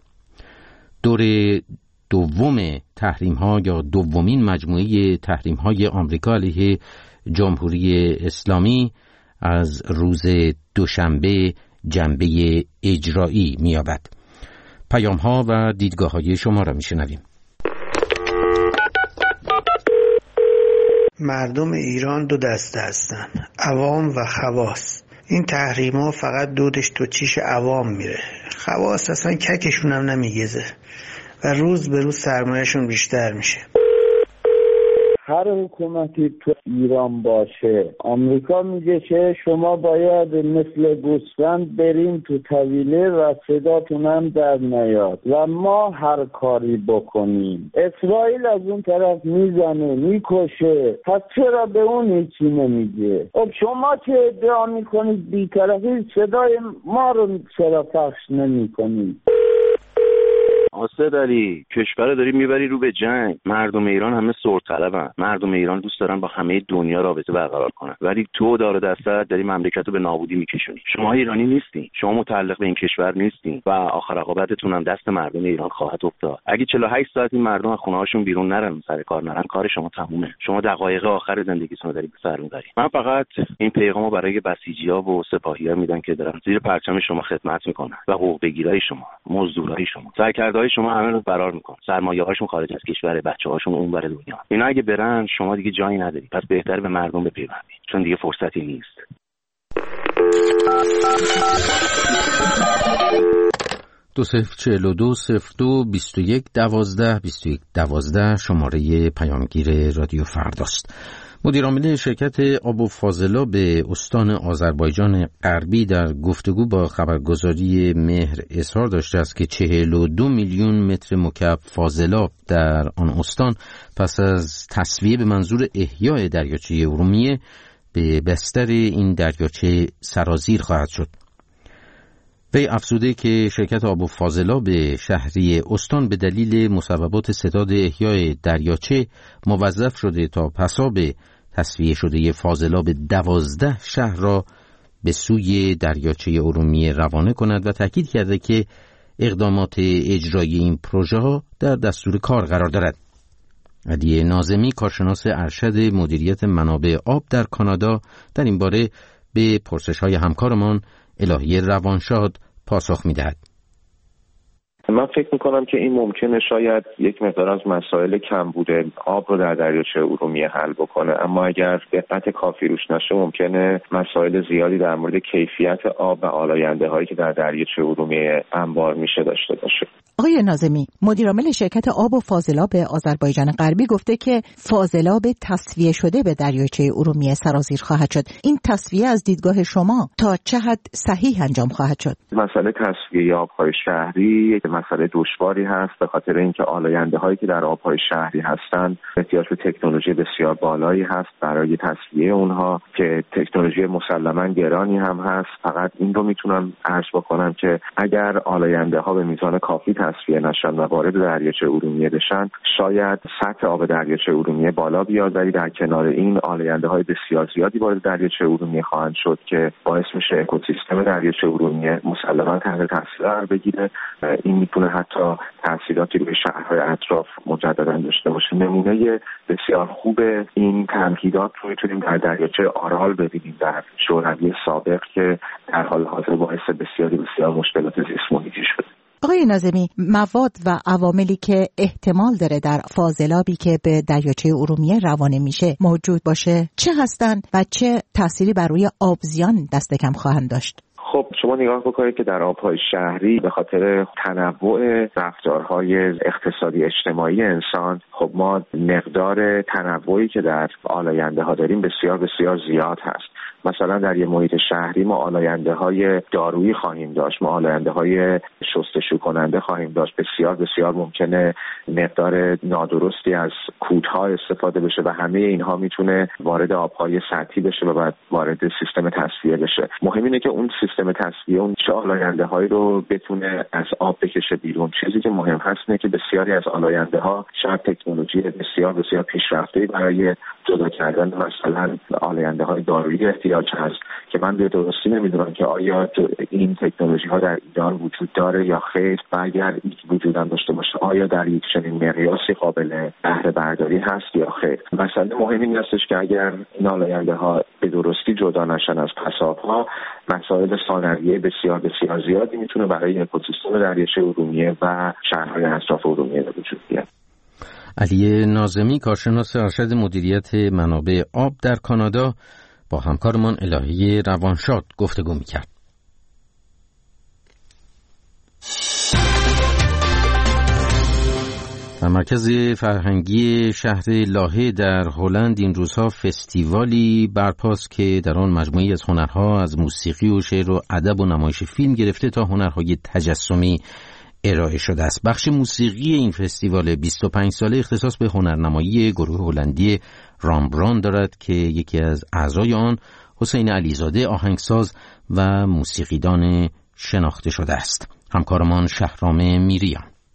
دور دوم تحریم ها یا دومین مجموعه تحریم های آمریکا علیه جمهوری اسلامی از روز دوشنبه جنبه اجرایی می‌یابد. پیام ها و دیدگاه های شما را میشنویم. مردم ایران دو دسته هستن، عوام و خواص. این تحریم ها فقط دودش تو چیش عوام میره، خواص اصلا ککشون هم نمیگیزه و روز به روز سرمایهشون بیشتر میشه. هر حکومتی تو ایران باشه، آمریکا میگه که شما باید مثل گوسفند برین تو طویله و صداتون هم در نیاد و ما هر کاری بکنیم. اسرائیل از اون طرف میزنه میکشه، پس چرا به اون هیچی نمیگه؟ خب شما که ادعا میکنید بی‌طرفی، صدای ما رو چرا پخش نمیکنید؟ آسه داری کشور داری میبری رو به جنگ. مردم ایران همه سر طلبن. مردم ایران دوست دارن با همه دنیا رابطه برقرار کنن، ولی تو دار دستت داری مملکت رو به نابودی میکشونی. شما ایرانی نیستین، شما متعلق به این کشور نیستین و آخر عاقبتتون هم دست مردم ایران خواهد افتاد. اگه چهل و هشت ساعت این مردم از خونه‌هاشون بیرون نرن، سر کار نرن، کار شما تمومه. شما دقایق آخر زندگیتون رو دارید به سر میبرید. من فقط این پیغامو برای بسیجی‌ها و سپاهی‌ها میدم که دارن زیر پرچم شما خدمت میکنن و حقوق بگیرای شما، مزدورای شما، سرکرده‌های شما همه رو فرار میکنن. سرمایه‌هاشون خارج از کشور، بچه‌هاشون اونور دنیا. اینا اگه برن شما دیگه جایی نداری. پس بهتره به مردم بپیوندید، چون دیگه فرصتی نیست. دو صفر چهل و دو صفر دو بیست و یک دوازده بیست و یک دوازده شماره پیامگیر رادیو فرداست. مدیرعامل شرکت آب و فاضلا به استان آذربایجان غربی در گفتگو با خبرگزاری مهر اظهار داشته است که چهل و دو میلیون متر مکعب فاضلاب در آن استان پس از تصفیه به منظور احیای دریاچه ارومیه به بستر این دریاچه سرازیر خواهد شد. وی افزوده که شرکت آب و فاضلا به شهری استان به دلیل مسببات ستاد احیای دریاچه موظف شده تا پساب تصفیه شده فاضلاب دوازده شهر را به سوی دریاچه ارومیه روانه کند و تاکید کرده که اقدامات اجرایی این پروژه ها در دستور کار قرار دارد. علی ناظمی، کارشناس ارشد مدیریت منابع آب در کانادا، در این باره به پرسش‌های همکارمان الهی روانشاد پاسخ می‌دهد. من فکر میکنم که این ممکنه شاید یک مقدار از مسائل کمبود آب رو در دریاچه ارومیه حل بکنه، اما اگر دقت کافی روش نشه ممکنه مسائل زیادی در مورد کیفیت آب و آلاینده هایی که در دریاچه ارومیه انبار میشه داشته باشه. آقای ناظمی، مدیرعامل شرکت آب و فاضلاب آذربایجان غربی گفته که فاضلاب تصفیه شده به دریاچه ارومیه سرازیر خواهد شد. این تصفیه از دیدگاه شما تا چه حد صحیح انجام خواهد شد؟ مسئله تصفیه آب‌های شهری مسئله دشواری هست، به خاطر اینکه آلاینده هایی که در آب‌های شهری هستند احتیاج به تکنولوژی بسیار بالایی هست برای تصفیه اونها که تکنولوژی مسلماً گرانی هم هست. فقط این رو میتونم عرض بکنم که اگر آلاینده ها به میزان کافی تصفیه نشن و وارد دریاچه ارومیه بشن، شاید سطح آب دریاچه ارومیه بالا بیاد، ولی در کنار این آلاینده های بسیار زیادی وارد دریاچه ارومیه خواهند شد که باعث میشه اکوسیستم دریاچه ارومیه مسلماً تحت تاثیر قرار بگیره. این میتونه حتی تاثیراتی روی شهرهای اطراف مجددا داشته باشه. نمونه بسیار خوب این تمهیدات رو میتونیم در دریاچه آرال ببینیم در شوروی سابق که در حال حاضر باعث بسیاری بسیار مشکلات زیست محیطی شده. آقای ناظمی، مواد و عواملی که احتمال داره در فاضلابی که به دریاچه ارومیه روانه میشه موجود باشه چه هستن و چه تأثیری بر روی آبزیان دست کم خواهند داشت؟ خب شما نگاه بکنید که در آب‌های شهری به خاطر تنوع رفتارهای اقتصادی اجتماعی انسان، خب ما مقدار تنوعی که در آلاینده‌ها داریم بسیار بسیار زیاد هست. مثلا در یه محیط شهری ما آلاینده های دارویی خواهیم داشت، ما آلاینده های شستشو کننده خواهیم داشت. بسیار بسیار ممکنه مقدار نادرستی از کودها استفاده بشه و همه اینها میتونه وارد آبهای سطحی بشه و بعد وارد سیستم تصفیه بشه. مهم اینه که اون سیستم تصفیه اون چه آلاینده هایی رو بتونه از آب بکشه بیرون. چیزی که مهم هست اینه که بسیاری از آلاینده ها شاید تکنولوژی بسیار بسیار پیشرفته برای جدا کردن مثلا آلاینده های دارویی احتیاج هست که من به درستی نمیدونم که آیا این تکنولوژی ها در ایران وجود داره یا خیر، و اگر وجود داشته باشه آیا در یک چنین مقیاسی قابل بهره برداری هست یا خیر. مسئله مهم این هستش که اگر این آلاینده ها به درستی جدا نشن از پساب ها، مسائل ثانویه بسیار بسیار زیادی میتونه برای اکوسیستم دریاچه ارومیه و شهرهای اطراف ارومیه به وجود بیاد. علی ناظمی، کارشناس ارشد مدیریت منابع آب در کانادا، با همکارمان الهی روانشاد گفتگو می‌کرد. در مرکز فرهنگی شهر لاهه در هلند این روزها فستیوالی برپاست که در آن مجموعی از هنرها از موسیقی و شعر و ادب و نمایش فیلم گرفته تا هنرهای تجسمی ارائه شده است. بخش موسیقی این فستیوال بیست و پنج ساله اختصاص به هنرنمایی گروه هلندی رامبران دارد که یکی از اعضای آن حسین علیزاده آهنگساز و موسیقیدان شناخته شده است. همکارمان شهرام میریان.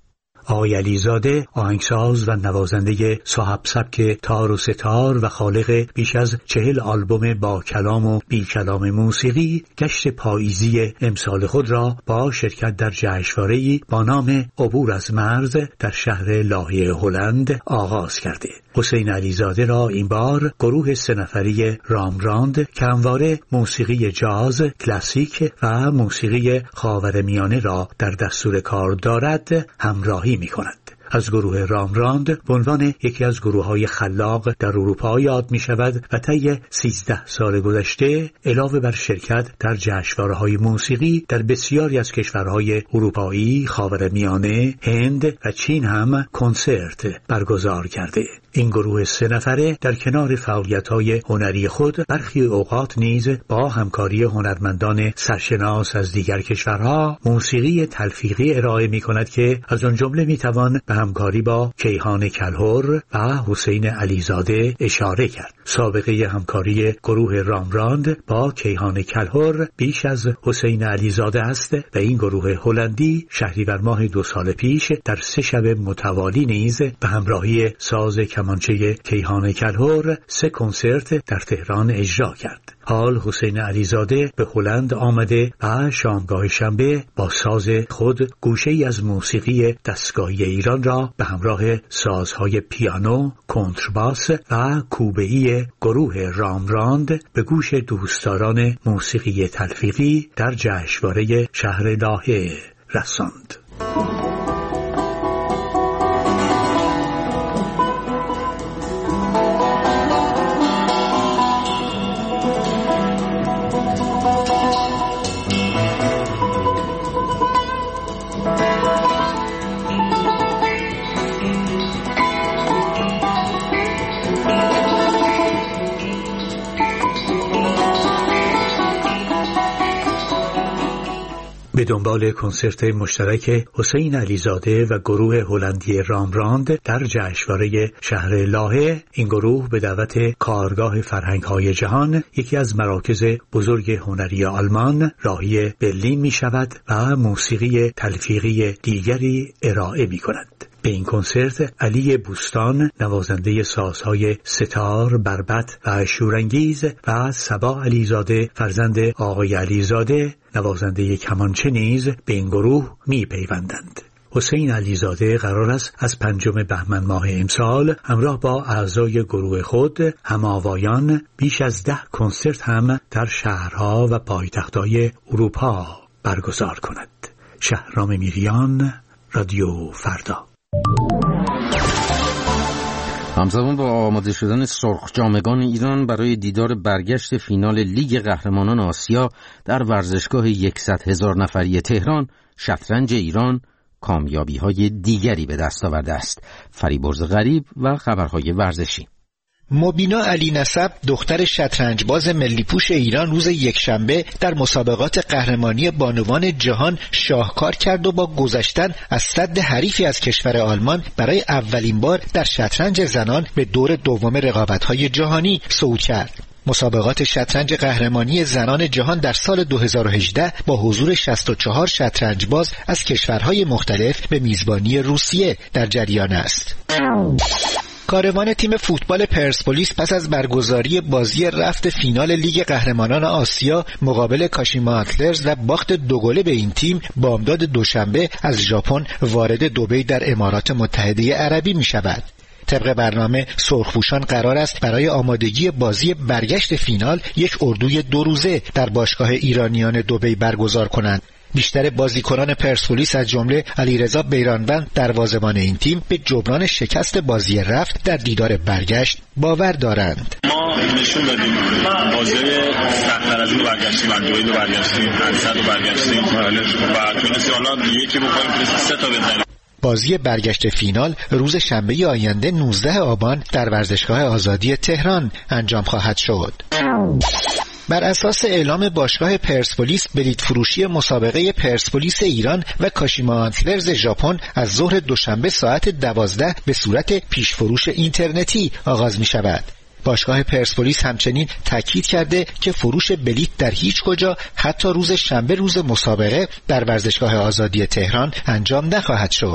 آقای علیزاده آهنگساز و نوازنده صاحب سبک تار و ستار و خالق بیش از چهل آلبوم با کلام و بی کلام موسیقی، گشت پاییزی امسال خود را با شرکت در جشنواره‌ای با نام عبور از مرز در شهر لاهه هلند آغاز کرده. حسین علیزاده را این بار گروه سه نفری رامراند که همواره موسیقی جاز، کلاسیک و موسیقی خاورمیانه را در دستور کار دارد همراهی می کند. از گروه رامراند به عنوان یکی از گروه‌های خلاق در اروپا یاد می شود و طی سیزده سال گذشته علاوه بر شرکت در جشنواره‌های موسیقی در بسیاری از کشورهای اروپایی، خاورمیانه، هند و چین هم کنسرت برگزار کرده. این گروه سه نفره در کنار فعالیت‌های هنری خود برخی اوقات نیز با همکاری هنرمندان سرشناس از دیگر کشورها موسیقی تلفیقی ارائه می‌کند که از آن جمله می‌توان به همکاری با کیهان کلهر و حسین علیزاده اشاره کرد. سابقه همکاری گروه رامراند با کیهان کلهر بیش از حسین علیزاده است و این گروه هلندی شهریور ماه دو سال پیش در سه شب متوالی نیز به همراهی ساز کمانچه کیهان کلهر سه کنسرت در تهران اجرا کرد. حال حسین علیزاده به هلند آمده و شامگاه شنبه با ساز خود گوشه‌ای از موسیقی دستگاهی ایران را به همراه سازهای پیانو، کنترباس و کوبه‌ای گروه رامراند به گوش دوستداران موسیقی تلفیقی در جشنواره شهر لاهه رساند. به دنبال کنسرت مشترک حسین علیزاده و گروه هلندی رامراند در جشنواره شهر لاهه، این گروه به دعوت کارگاه فرهنگ‌های جهان، یکی از مراکز بزرگ هنری آلمان، راهی برلین می شود و موسیقی تلفیقی دیگری ارائه می کند. به این کنسرت علی بوستان نوازنده سازهای ستار، بربط و شورانگیز و صبا علیزاده فرزند آقای علیزاده نوازنده کمانچه نیز به این گروه می پیوندند. حسین علیزاده قرار است از پنجم بهمن ماه امسال همراه با اعضای گروه خود هماوایان بیش از ده کنسرت هم در شهرها و پایتخت‌های اروپا برگزار کند. شهرام میریان، رادیو فردا. همزمان با آماده شدن سرخجامگان ایران برای دیدار برگشت فینال لیگ قهرمانان آسیا در ورزشگاه صد هزار نفری تهران، شطرنج ایران کامیابی‌های دیگری به دست آورده است. فریبرز غریب و خبرهای ورزشی. مبینا علی نسب دختر شطرنجباز ملی پوش ایران روز یکشنبه در مسابقات قهرمانی بانوان جهان شاهکار کرد و با گذشتن از سد حریفی از کشور آلمان برای اولین بار در شطرنج زنان به دور دوم رقابت‌های جهانی صعود کرد. مسابقات شطرنج قهرمانی زنان جهان در سال دو هزار و هجده با حضور شصت و چهار شطرنجباز از کشورهای مختلف به میزبانی روسیه در جریان است. کاروان تیم فوتبال پرسپولیس پس از برگزاری بازی رفت فینال لیگ قهرمانان آسیا مقابل کاشیما آنتلرز و باخت دو گله به این تیم بامداد دوشنبه از ژاپن وارد دبی در امارات متحده عربی می شود. طبق برنامه سرخپوشان قرار است برای آمادگی بازی برگشت فینال یک اردوی دو روزه در باشگاه ایرانیان دبی برگزار کنند. بیشتر بازیکنان پرسپولیس از جمله علیرضا بیرانوند دروازه‌بان این تیم به جبران شکست بازی رفت در دیدار برگشت باور دارند. ما نشون دادیم بازی سخت‌تر از این برگشتیم، از دوی دو برگشتیم، از صد دو برگشتیم و تونستیم حالا یکی بکنیم سه تا بزنیم. بازی برگشت فینال روز شنبه آینده نوزده آبان در ورزشگاه آزادی تهران انجام خواهد شد. بر اساس اعلام باشگاه پرسپولیس، بلیط فروشی مسابقه پرسپولیس ایران و کاشیما آنتلرز ژاپن از ظهر دوشنبه ساعت دوازده به صورت پیش فروش اینترنتی آغاز می شود. باشگاه پرسپولیس همچنین تاکید کرده که فروش بلیط در هیچ کجا حتی روز شنبه روز مسابقه در ورزشگاه آزادی تهران انجام نخواهد شد.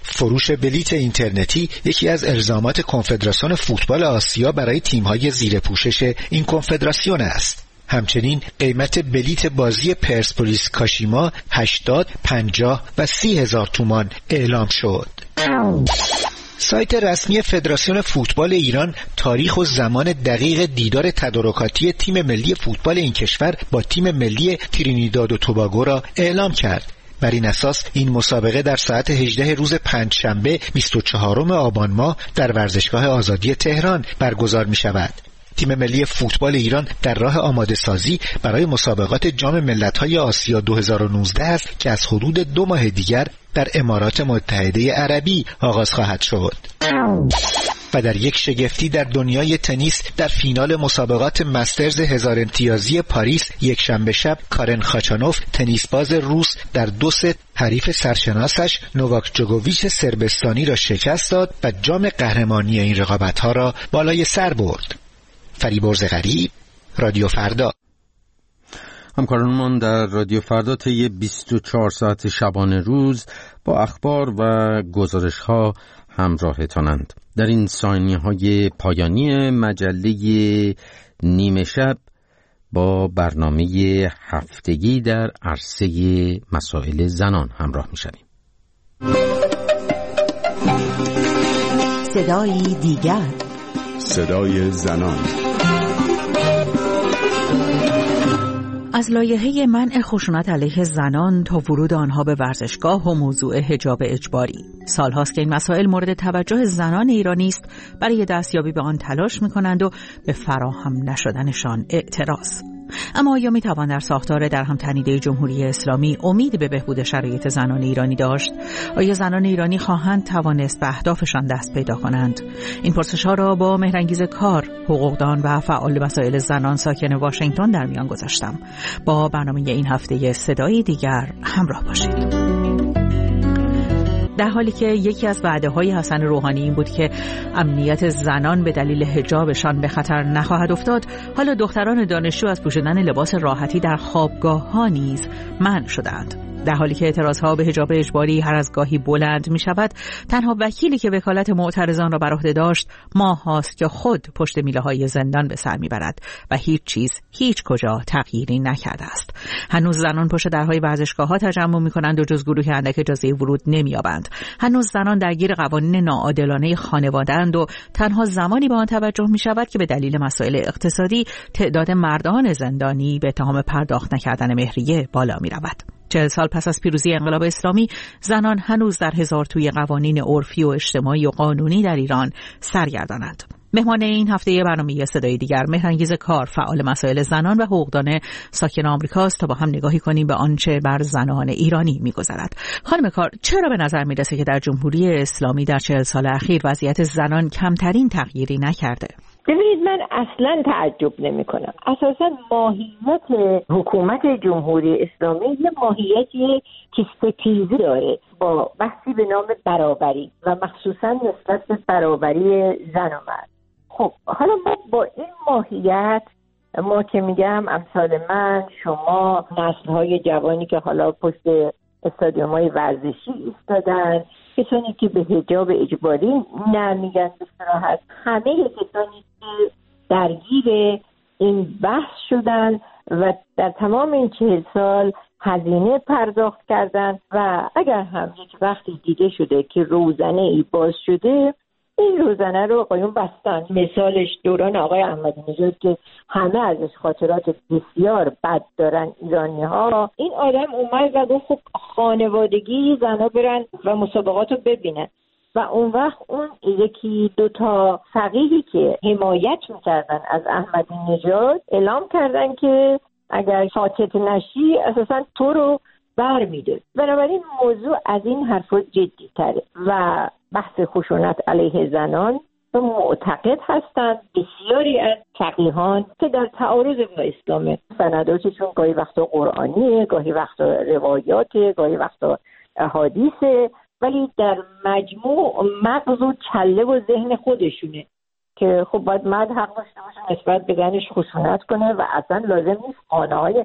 فروش بلیت اینترنتی یکی از الزامات کنفدراسیون فوتبال آسیا برای تیم‌های زیر پوشش این کنفدراسیون است. همچنین قیمت بلیت بازی پرسپولیس کاشیما هشتاد، پنجاه و سی هزار تومان اعلام شد. سایت رسمی فدراسیون فوتبال ایران تاریخ و زمان دقیق دیدار تدارکاتی تیم ملی فوتبال این کشور با تیم ملی ترینیداد و توباگو را اعلام کرد. بر این اساس این مسابقه در ساعت هجده روز پنجشنبه بیست و چهارم آبان ماه در ورزشگاه آزادی تهران برگزار می شود. تیم ملی فوتبال ایران در راه آماده سازی برای مسابقات جام ملت‌های آسیا دو هزار و نوزده است که از حدود دو ماه دیگر در امارات متحده عربی آغاز خواهد شد. و در یک شگفتی در دنیای تنیس، در فینال مسابقات مسترز هزار امتیازی پاریس یک شنبه شب کارن خاچانوف تنیسباز روس در دو ست حریف سرشناسش نوواک جوکوویچ صربستانی را شکست داد و جام قهرمانی این رقابت‌ها را بالای سر برد. فریبرز غریب، رادیو فردا. همکارانمان در رادیو فردا طی بیست و چهار ساعت شبانه روز با اخبار و گزارش‌ها همراهتانند. در این ثانیه‌های پایانی مجله نیمه شب با برنامه هفتگی در عرصه مسائل زنان همراه می‌شویم. صدای دیگر، صدای زنان. از لایحه منع خشونت علیه زنان تا ورود آنها به ورزشگاه و موضوع حجاب اجباری، سالهاست که این مسائل مورد توجه زنان ایرانی است. برای دستیابی به آن تلاش می‌کنند و به فراهم نشدنشان اعتراض. اما آیا می‌توان در ساختار درهم تنیده جمهوری اسلامی امید به بهبود شرایط زنان ایرانی داشت؟ آیا زنان ایرانی خواهند توانست به اهدافشان دست پیدا کنند؟ این پرسش‌ها را با مهرانگیز کار، حقوقدان و فعال مسائل زنان ساکن واشنگتن در میان گذاشتم. با برنامه این هفته صدای دیگر همراه باشید. در حالی که یکی از وعده‌های حسن روحانی این بود که امنیت زنان به دلیل حجابشان به خطر نخواهد افتاد، حالا دختران دانشجو از پوشیدن لباس راحتی در خوابگاه‌ها نیز منع شدند. در حالی که اعتراضها به حجاب اجباری هر از گاهی بلند می شود، تنها وکیلی که وکالت معترضان را بر عهده داشت ماه هاست که خود پشت میله های زندان به سر می برد و هیچ چیز هیچ کجا تغییری نکرده است. هنوز زنان پشت درهای ورزشگاه ها تجمع می کنند و جز گروه اندک اجازه ورود نمی یابند. هنوز زنان درگیر قوانین ناعادلانه خانواده‌اند و تنها زمانی به آن توجه می شود که به دلیل مسائل اقتصادی تعداد مردان زندانی به اتهام پرداخت نکردن مهریه بالا می رود. چهل سال پس از پیروزی انقلاب اسلامی، زنان هنوز در هزار توی قوانین عرفی و اجتماعی و قانونی در ایران سرگردانند. مهمان این هفته برنامه صدای دیگر مهرانگیز کار، فعال مسائل زنان و حقوقدان ساکن آمریکاست تا با هم نگاهی کنیم به آنچه بر زنان ایرانی می‌گذرد. خانم کار، چرا به نظر می‌رسه که در جمهوری اسلامی در چهل سال اخیر وضعیت زنان کمترین تغییری نکرده؟ ببینید، من اصلا تعجب نمی کنم. اساسا ماهیت حکومت جمهوری اسلامی یه ماهیتی که ستیزی داره با بحثی به نام برابری و مخصوصا نسبت به برابری زن و مرد. خب حالا ما با این ماهیت، ما که میگم امثال من، شما، نسل‌های جوانی که حالا پشت استادیوم‌های ورزشی ایستادن، کسانی که به حجاب اجباری نمیگن به صراحت، همه کسانی که درگیر این بحث شدن و در تمام این چهل سال هزینه پرداخت کردن و اگر هم یک وقتی دیده شده که روزنه ای باز شده، این روزنه رو آقایون بستن. مثالش دوران آقای احمدی نژاد که همه ازش خاطرات بسیار بد دارن ایرانی ها. این آدم اومد و گفت خب خانوادگی زنها برن و مسابقات رو ببینن و اون وقت اون یکی دوتا فقیهی که حمایت میکردن از احمدی نژاد اعلام کردن که اگر ساکت نشی اساسا تو رو بر میده. بنابراین موضوع از این حرفا جدی تره و بحث خشونت علیه زنان معتقد هستند بسیاری از فقیهان که در تعارض با اسلام، سنداتشون گاهی وقتا قرآنیه، گاهی وقتا روایاته، گاهی وقتا احادیثه، ولی در مجموع مغز و کله و ذهن خودشونه که خب باید مرد حق داشته باشه نسبت به زنش خشونت کنه و اصلا لازم نیست خانه‌های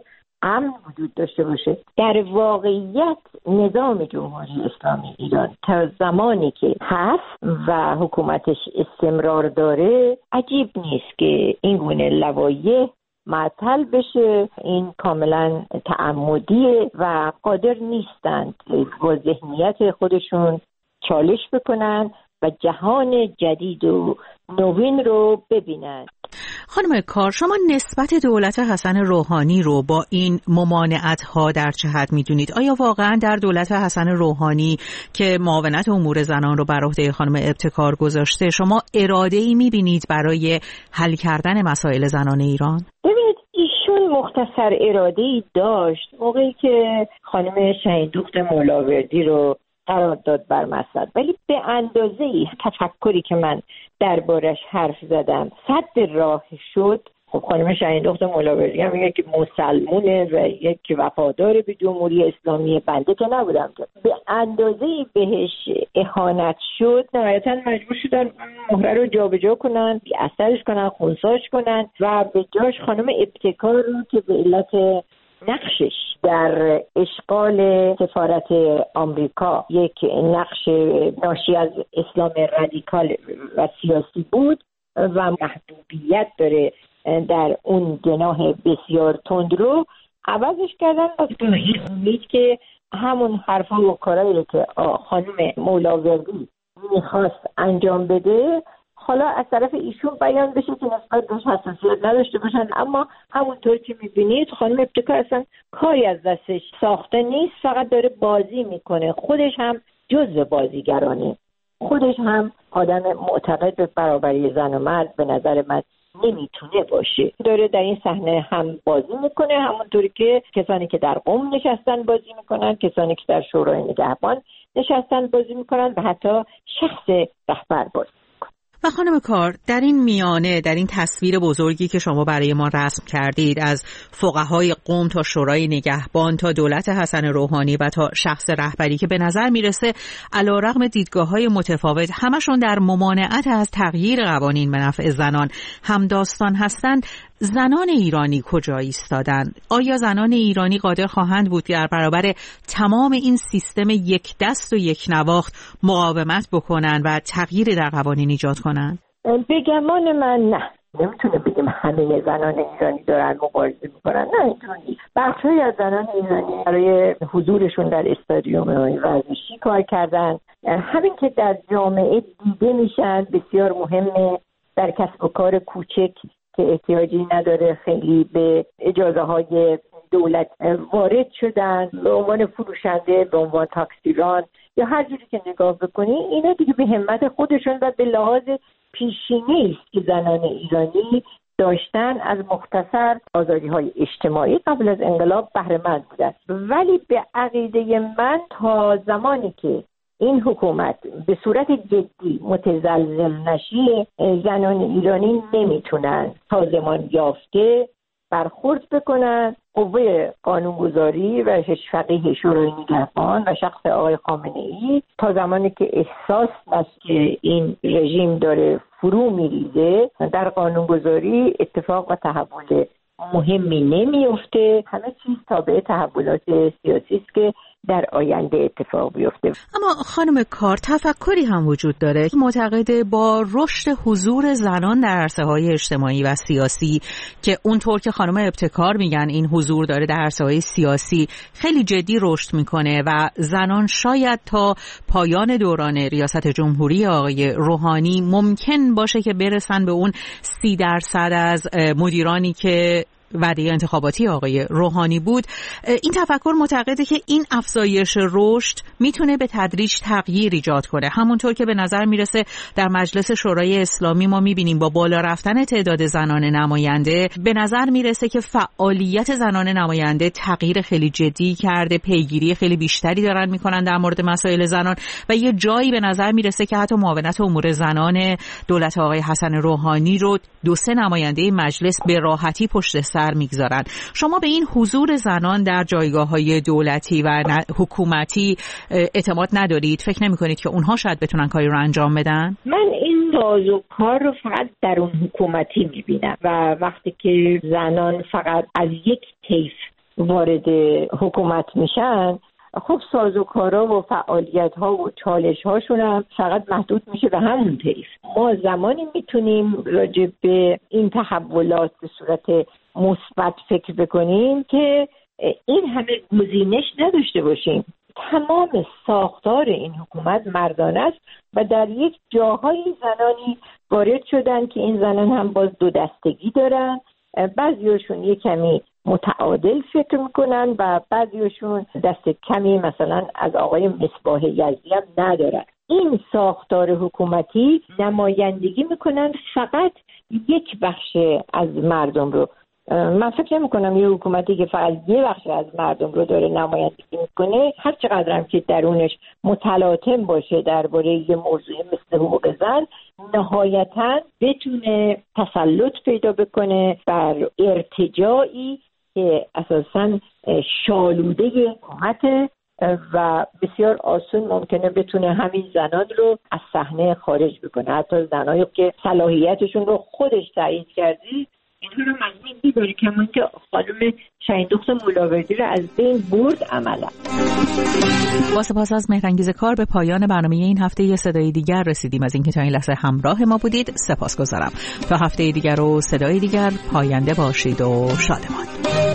امن وجود داشته باشه. در واقعیت نظام جمهوری اسلامی ایران تا زمانی که هست و حکومتش استمرار داره عجیب نیست که این گونه لوایح معطل بشه. این کاملا تعمدیه و قادر نیستند با ذهنیت خودشون چالش بکنن و جهان جدید و نوین رو ببینن. خانم کار، شما نسبت دولت حسن روحانی رو با این ممانعت‌ها در چه حد می‌دونید؟ آیا واقعاً در دولت حسن روحانی که معاونت امور زنان رو بر عهده خانم ابتکار گذاشته شما اراده‌ای می‌بینید برای حل کردن مسائل زنان ایران؟ ببینید ایشون مختصر اراده‌ای داشت موقعی که خانم شهیندوخت مولاوردی رو قرار داد بر مسند، ولی به اندازه‌ای تفکری که من دربارش حرف زدم صد راه شد. خب خانم شهیندوخت مولاوردی هم میگه که مسلمونه و یک وفادار به جمهوری اسلامی، بنده که نبودم که به اندازه‌ای بهش اهانت شد نهایتاً مجبور شدن مهره رو جابجا کنن، بی اثرش کنن، خنثیش کنن و به جاش خانم ابتکار رو که به علت نقشش در اشغال سفارت آمریکا یک نقش ناشی از اسلام رادیکال و سیاسی بود و محبوبیت داره در اون جناح بسیار تند رو عوضش کردن و به این امید که همون حرفا و کارایی که خانم مولاوردی میخواست انجام بده حالا از طرف ایشون بیان بشه که نسبت بهش حساسیت نداشته باشن. اما همونطور که میبینید خانم ابتکار اصلا کاری از دستش ساخته نیست، فقط داره بازی میکنه. خودش هم جزء بازیگرانه، خودش هم آدم معتقد به برابری زن و مرد به نظر من نمیتونه باشه. داره در این صحنه هم بازی میکنه، همونطوری که کسانی که در قم نشستن بازی میکنن، کسانی که در شورای نگهبان نشستن بازی میکنن و حتی شخص رهبر بازی. و خانم کار، در این میانه، در این تصویر بزرگی که شما برای ما رسم کردید از فقهای قم تا شورای نگهبان تا دولت حسن روحانی و تا شخص رهبری که به نظر میرسه علیرغم دیدگاه‌های متفاوت همشون در ممانعت از تغییر قوانین به نفع زنان همداستان هستند، زنان ایرانی کجا ایستادند؟ آیا زنان ایرانی قادر خواهند بود در برابر تمام این سیستم یک دست و یک نواخت مقاومت بکنن و تغییر در قوانین ایجاد کنن؟ به گمان من نه. نمیتونه بگیم همه زنان ایرانی دارن مبارزه میکنن، نه اینطوری. بخشی از زنان ایرانی برای حضورشون در استادیوم ورزشی کار کردن، همین که در جامعه دیده میشن بسیار مهمه. در کسب و کار کوچک که احتیاجی نداره خیلی به اجازه های دولت وارد شدن، به عنوان فروشنده، به عنوان تاکسیران یا هر جوری که نگاه بکنی، اینا دیگه به همت خودشون و به لحاظ پیشینه‌ای است که زنان ایرانی داشتن از مختصر آزادی‌های اجتماعی قبل از انقلاب بهره مند بودن. ولی به عقیده من تا زمانی که این حکومت به صورت جدی متزلزل نشه، زنان ایرانی نمیتونن سازمان یافته برخورد بکنن. قوه قانونگذاری و فقیه شورای نگهبان و شخص آقای خامنه‌ای تا زمانی که احساس است که این رژیم داره فرو میریزه در قانونگذاری اتفاق و تحول مهمی نمیفته. همه چیز تابع تحولات سیاسی است که در آینده اتفاق بیفته. اما خانم کار، تفکری هم وجود داره که معتقده با رشد حضور زنان در عرصه‌های اجتماعی و سیاسی که اونطور که خانم ابتکار میگن این حضور داره در عرصه‌های سیاسی خیلی جدی رشد میکنه و زنان شاید تا پایان دوران ریاست جمهوری آقای روحانی ممکن باشه که برسن به اون سی درصد از مدیرانی که وعده انتخاباتی آقای روحانی بود. این تفکر معتقده که این افزایش رشد میتونه به تدریج تغییر ایجاد کنه. همونطور که به نظر میرسه در مجلس شورای اسلامی ما میبینیم با بالا رفتن تعداد زنان نماینده به نظر میرسه که فعالیت زنان نماینده تغییر خیلی جدی کرده، پیگیری خیلی بیشتری دارن میکنن در مورد مسائل زنان و یه جایی به نظر میرسه که حتی معاونت امور زنان دولت آقای حسن روحانی رو دو سه نماینده مجلس به راحتی پشت سر میگذارن. شما به این حضور زنان در جایگاه‌های دولتی و حکومتی اعتماد ندارید؟ فکر نمی‌کنید که اونها شاید بتونن کاری رو انجام بدن؟ من این راز و کار رو فقط در اون حکومتی می‌بینم و وقتی که زنان فقط از یک طیف وارد حکومت میشن، خب سازوکارا و فعالیت ها و چالش هاشون هم فقط محدود میشه به همون طیف. ما زمانی میتونیم راجع به این تحولات به صورت مثبت فکر بکنیم که این همه گزینش نداشته باشیم. تمام ساختار این حکومت مردانه است و در یک جاهای زنانی وارد شدن که این زنان هم باز دو دستگی دارن، بعضیاشون یک کمی متعادل فکر میکنن و بعضیاشون دست کمی مثلا از آقای مصباح یزدی هم ندارن. این ساختار حکومتی نمایندگی میکنن فقط یک بخش از مردم رو. من فکر نمی کنم یه حکومتی که فقط یه بخش از مردم رو داره نمایندگی میکنه، هر چقدر هم که درونش متلاطم باشه درباره یه موضوع مثل حقوق زن، نهایتاً بتونه تسلط پیدا بکنه بر ارتجاعی که اساساً شالوده حکومت و بسیار آسون ممکنه بتونه همین زنان رو از صحنه خارج بکنه، حتی زنایی که صلاحیتشون رو خودش تعیین کرده اینها رو مضمون می‌داره، کما که خانم شهیندخت ملاوردی رو از بین برد عملا. با سپاس از مهرانگیز کار به پایان برنامه این هفته یه صدای دیگر رسیدیم. از اینکه تا این لحظه همراه ما بودید سپاسگزارم. تا هفته دیگر و صدای دیگر پاینده باشید و شادمان.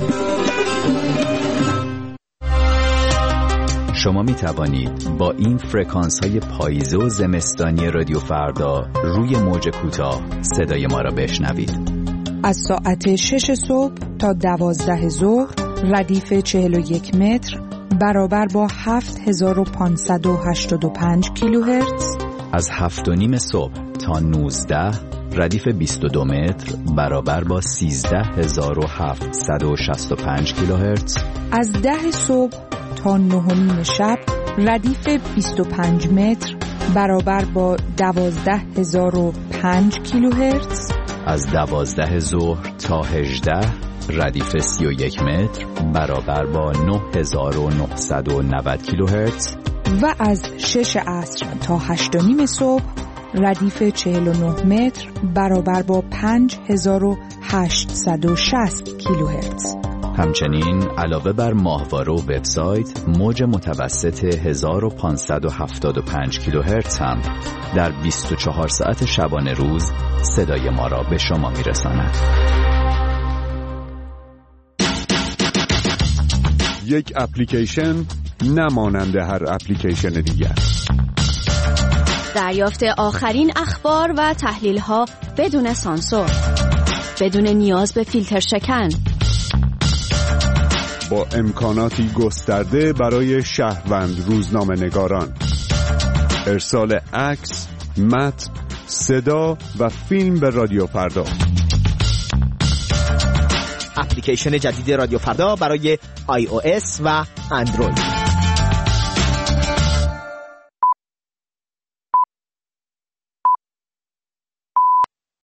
شما می توانید با این فرکانس های پاییزه و زمستانی رادیو فردا روی موج کوتاه صدای ما را بشنوید. از ساعت شش صبح تا دوازده ظهر ردیف چهل و یک متر برابر با هفت هزار و پانصد و هشتاد و پنج کیلوهرتز. از هفت و نیم صبح تا نوزده ردیف بیست و دو متر برابر با سیزده هزار و هفتصد و شصت و پنج کیلوهرتز. از ده صبح تا نه و نیم شب ردیف بیست و پنج متر برابر با دوازده هزار و پنج کیلوهرتز. از دوازده ظهر تا هجده ردیف سی و یک متر برابر با نه هزار و نهصد و نود کیلوهرتز. و از شش عصر تا هشت و نیم صبح ردیف چهل و نه متر برابر با پنج هزار و هشتصد و شصت کیلوهرتز. همچنین علاوه بر ماهواره و وبسایت، موج متوسط هزار و پانصد و هفتاد و پنج کیلوهرتز هم در بیست و چهار ساعت شبانه روز صدای ما را به شما میرساند. یک اپلیکیشن نمانند هر اپلیکیشن دیگر. دریافت آخرین اخبار و تحلیل‌ها بدون سانسور، بدون نیاز به فیلتر شکن، با امکاناتی گسترده برای شهروند روزنامه‌نگاران، ارسال عکس، متن، صدا و فیلم به رادیو فردا. اپلیکیشن جدید رادیو فردا برای آی او اس و اندروید.